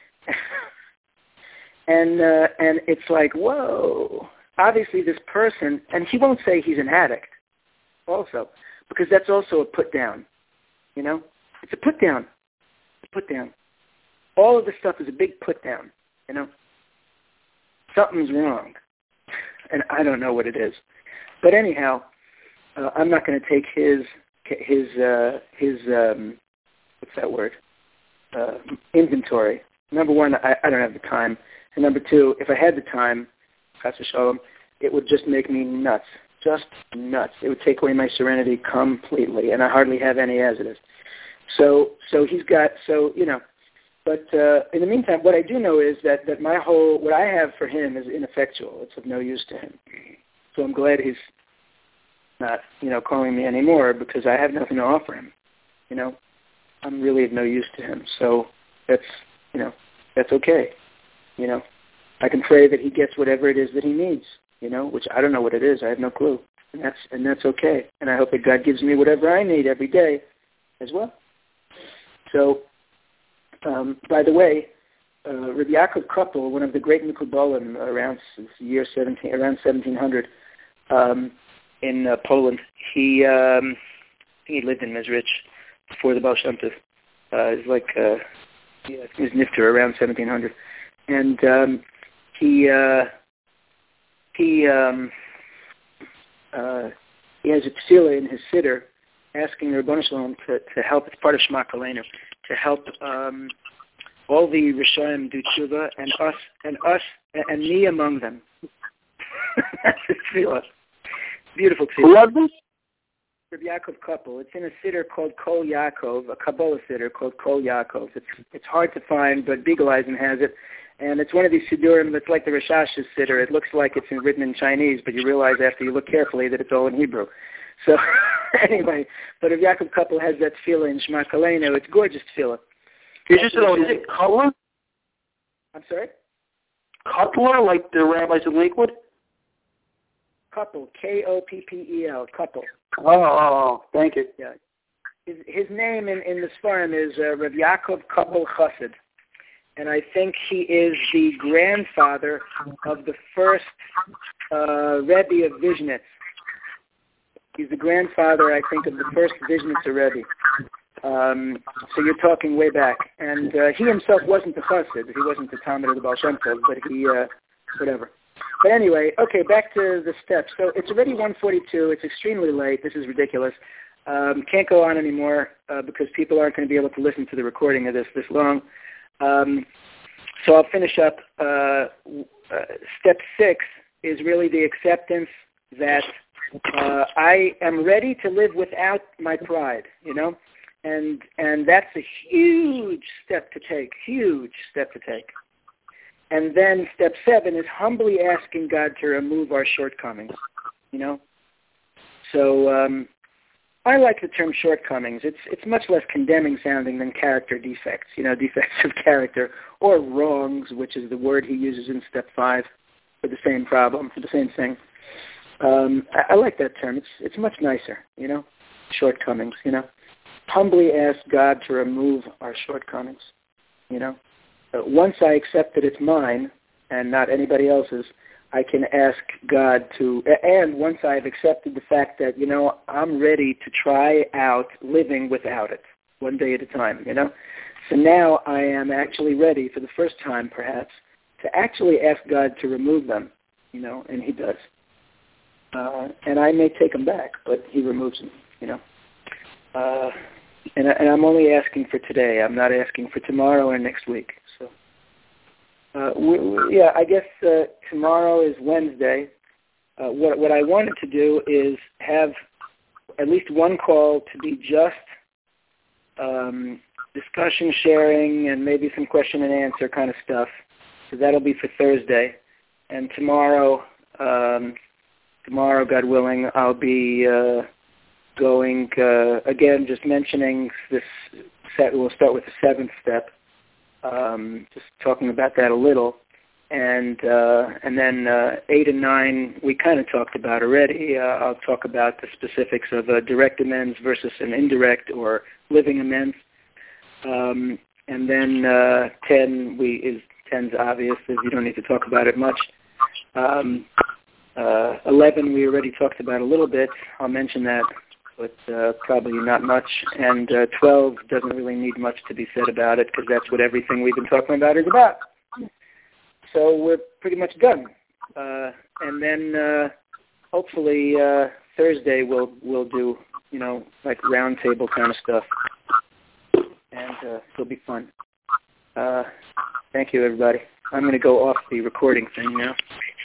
and uh, and it's like, whoa. Obviously, this person, and he won't say he's an addict also, because that's also a put-down, you know? It's a put-down, a put-down. All of this stuff is a big put-down, you know? Something's wrong, and I don't know what it is. But anyhow, uh, I'm not going to take his, his, uh, his um, what's that word, uh, inventory. Number one, I, I don't have the time. And number two, if I had the time, Chas v'shalom, it would just make me nuts, just nuts. It would take away my serenity completely, and I hardly have any as it is. So, so he's got, so, you know, but uh, in the meantime, what I do know is that, that my whole, what I have for him is ineffectual. It's of no use to him. So I'm glad he's not, you know, calling me anymore because I have nothing to offer him, you know. I'm really of no use to him. So that's, you know, that's okay, you know. I can pray that he gets whatever it is that he needs, you know, which I don't know what it is. I have no clue. and that's and that's okay. And I hope that God gives me whatever I need every day, as well. So, um, by the way, uh, Rabbi Yaakov Koppel, one of the great Mikubalim around the year seventeen, around seventeen hundred, um, in uh, Poland, he um, I think he lived in Mezrich before the Baal Shem Tov. Uh, it's like uh, yeah, he was Nifter around seventeen hundred, and um, he uh, he um, uh, he has a tefillah in his siddur asking the Rebbeinu Shalom to, to help. It's part of Shema Kolenu, to help um, all the Rishonim do tshuva, and us and us and, and me among them. That's his tefillah. Beautiful tefillah. Rabbi Yaakov Koppel. It's in a siddur called Kol Yaakov, a Kabbalah siddur called Kol Yaakov. It's it's hard to find, but Biegeleisen has it. And it's one of these siddurim that's like the Rashash's siddur. It looks like it's written in Chinese, but you realize after you look carefully that it's all in Hebrew. So anyway, but Rabbi Yaakov Koppel has that tefillah in Shema Kolenu. It's gorgeous tefillah. You just know, is it Cutler? I'm sorry? Cutler, like the rabbis in Lakewood? Koppel, K O P P E L, Koppel. Oh, oh, oh, thank you. Yeah. His, his name in, in the Sfarim is uh, Rav Yaakov Koppel Chassid. And I think he is the grandfather of the first uh, Rebbe of Vizhnitz. He's the grandfather, I think, of the first Vizhnitzer Rebbe. Um, so you're talking way back. And uh, he himself wasn't the Chassid. He wasn't the Talmud of the Baal Shem Tov, but he, uh, whatever. But anyway, okay, back to the steps. So it's already one forty-two. It's extremely late. This is ridiculous. Um, can't go on anymore uh, because people aren't going to be able to listen to the recording of this this long. Um, so I'll finish up. Uh, uh, step six is really the acceptance that uh, I am ready to live without my pride, you know? And and that's a huge step to take, huge step to take. And then step seven is humbly asking God to remove our shortcomings, you know? So um, I like the term shortcomings. It's it's much less condemning sounding than character defects, you know, defects of character, or wrongs, which is the word he uses in step five for the same problem, for the same thing. Um, I, I like that term. It's it's much nicer, you know, shortcomings, you know? Humbly ask God to remove our shortcomings, you know? Uh, once I accept that it's mine and not anybody else's, I can ask God to, and once I've accepted the fact that, you know, I'm ready to try out living without it, one day at a time, you know. So now I am actually ready for the first time, perhaps, to actually ask God to remove them, you know, and he does. Uh, and I may take them back, but he removes them, you know. Uh, and, and I'm only asking for today. I'm not asking for tomorrow or next week. So, uh, we, we, yeah, I guess uh, tomorrow is Wednesday. Uh, what, what I wanted to do is have at least one call to be just um, discussion sharing and maybe some question and answer kind of stuff. So that'll be for Thursday. And tomorrow, um, tomorrow, God willing, I'll be uh, going, uh, again, just mentioning this, set, we'll start with the seventh step, um, just talking about that a little. And uh, and then uh, eight and nine, we kind of talked about already. Uh, I'll talk about the specifics of a direct amends versus an indirect or living amends. Um, and then uh, ten, we is ten's obvious, you don't need to talk about it much. Um, uh, eleven, we already talked about a little bit. I'll mention that, but uh, probably not much. And uh, twelve doesn't really need much to be said about it because that's what everything we've been talking about is about. So we're pretty much done. Uh, and then uh, hopefully uh, Thursday we'll we'll do, you know, like round table kind of stuff. And uh, it'll be fun. Uh, thank you, everybody. I'm going to go off the recording thing now.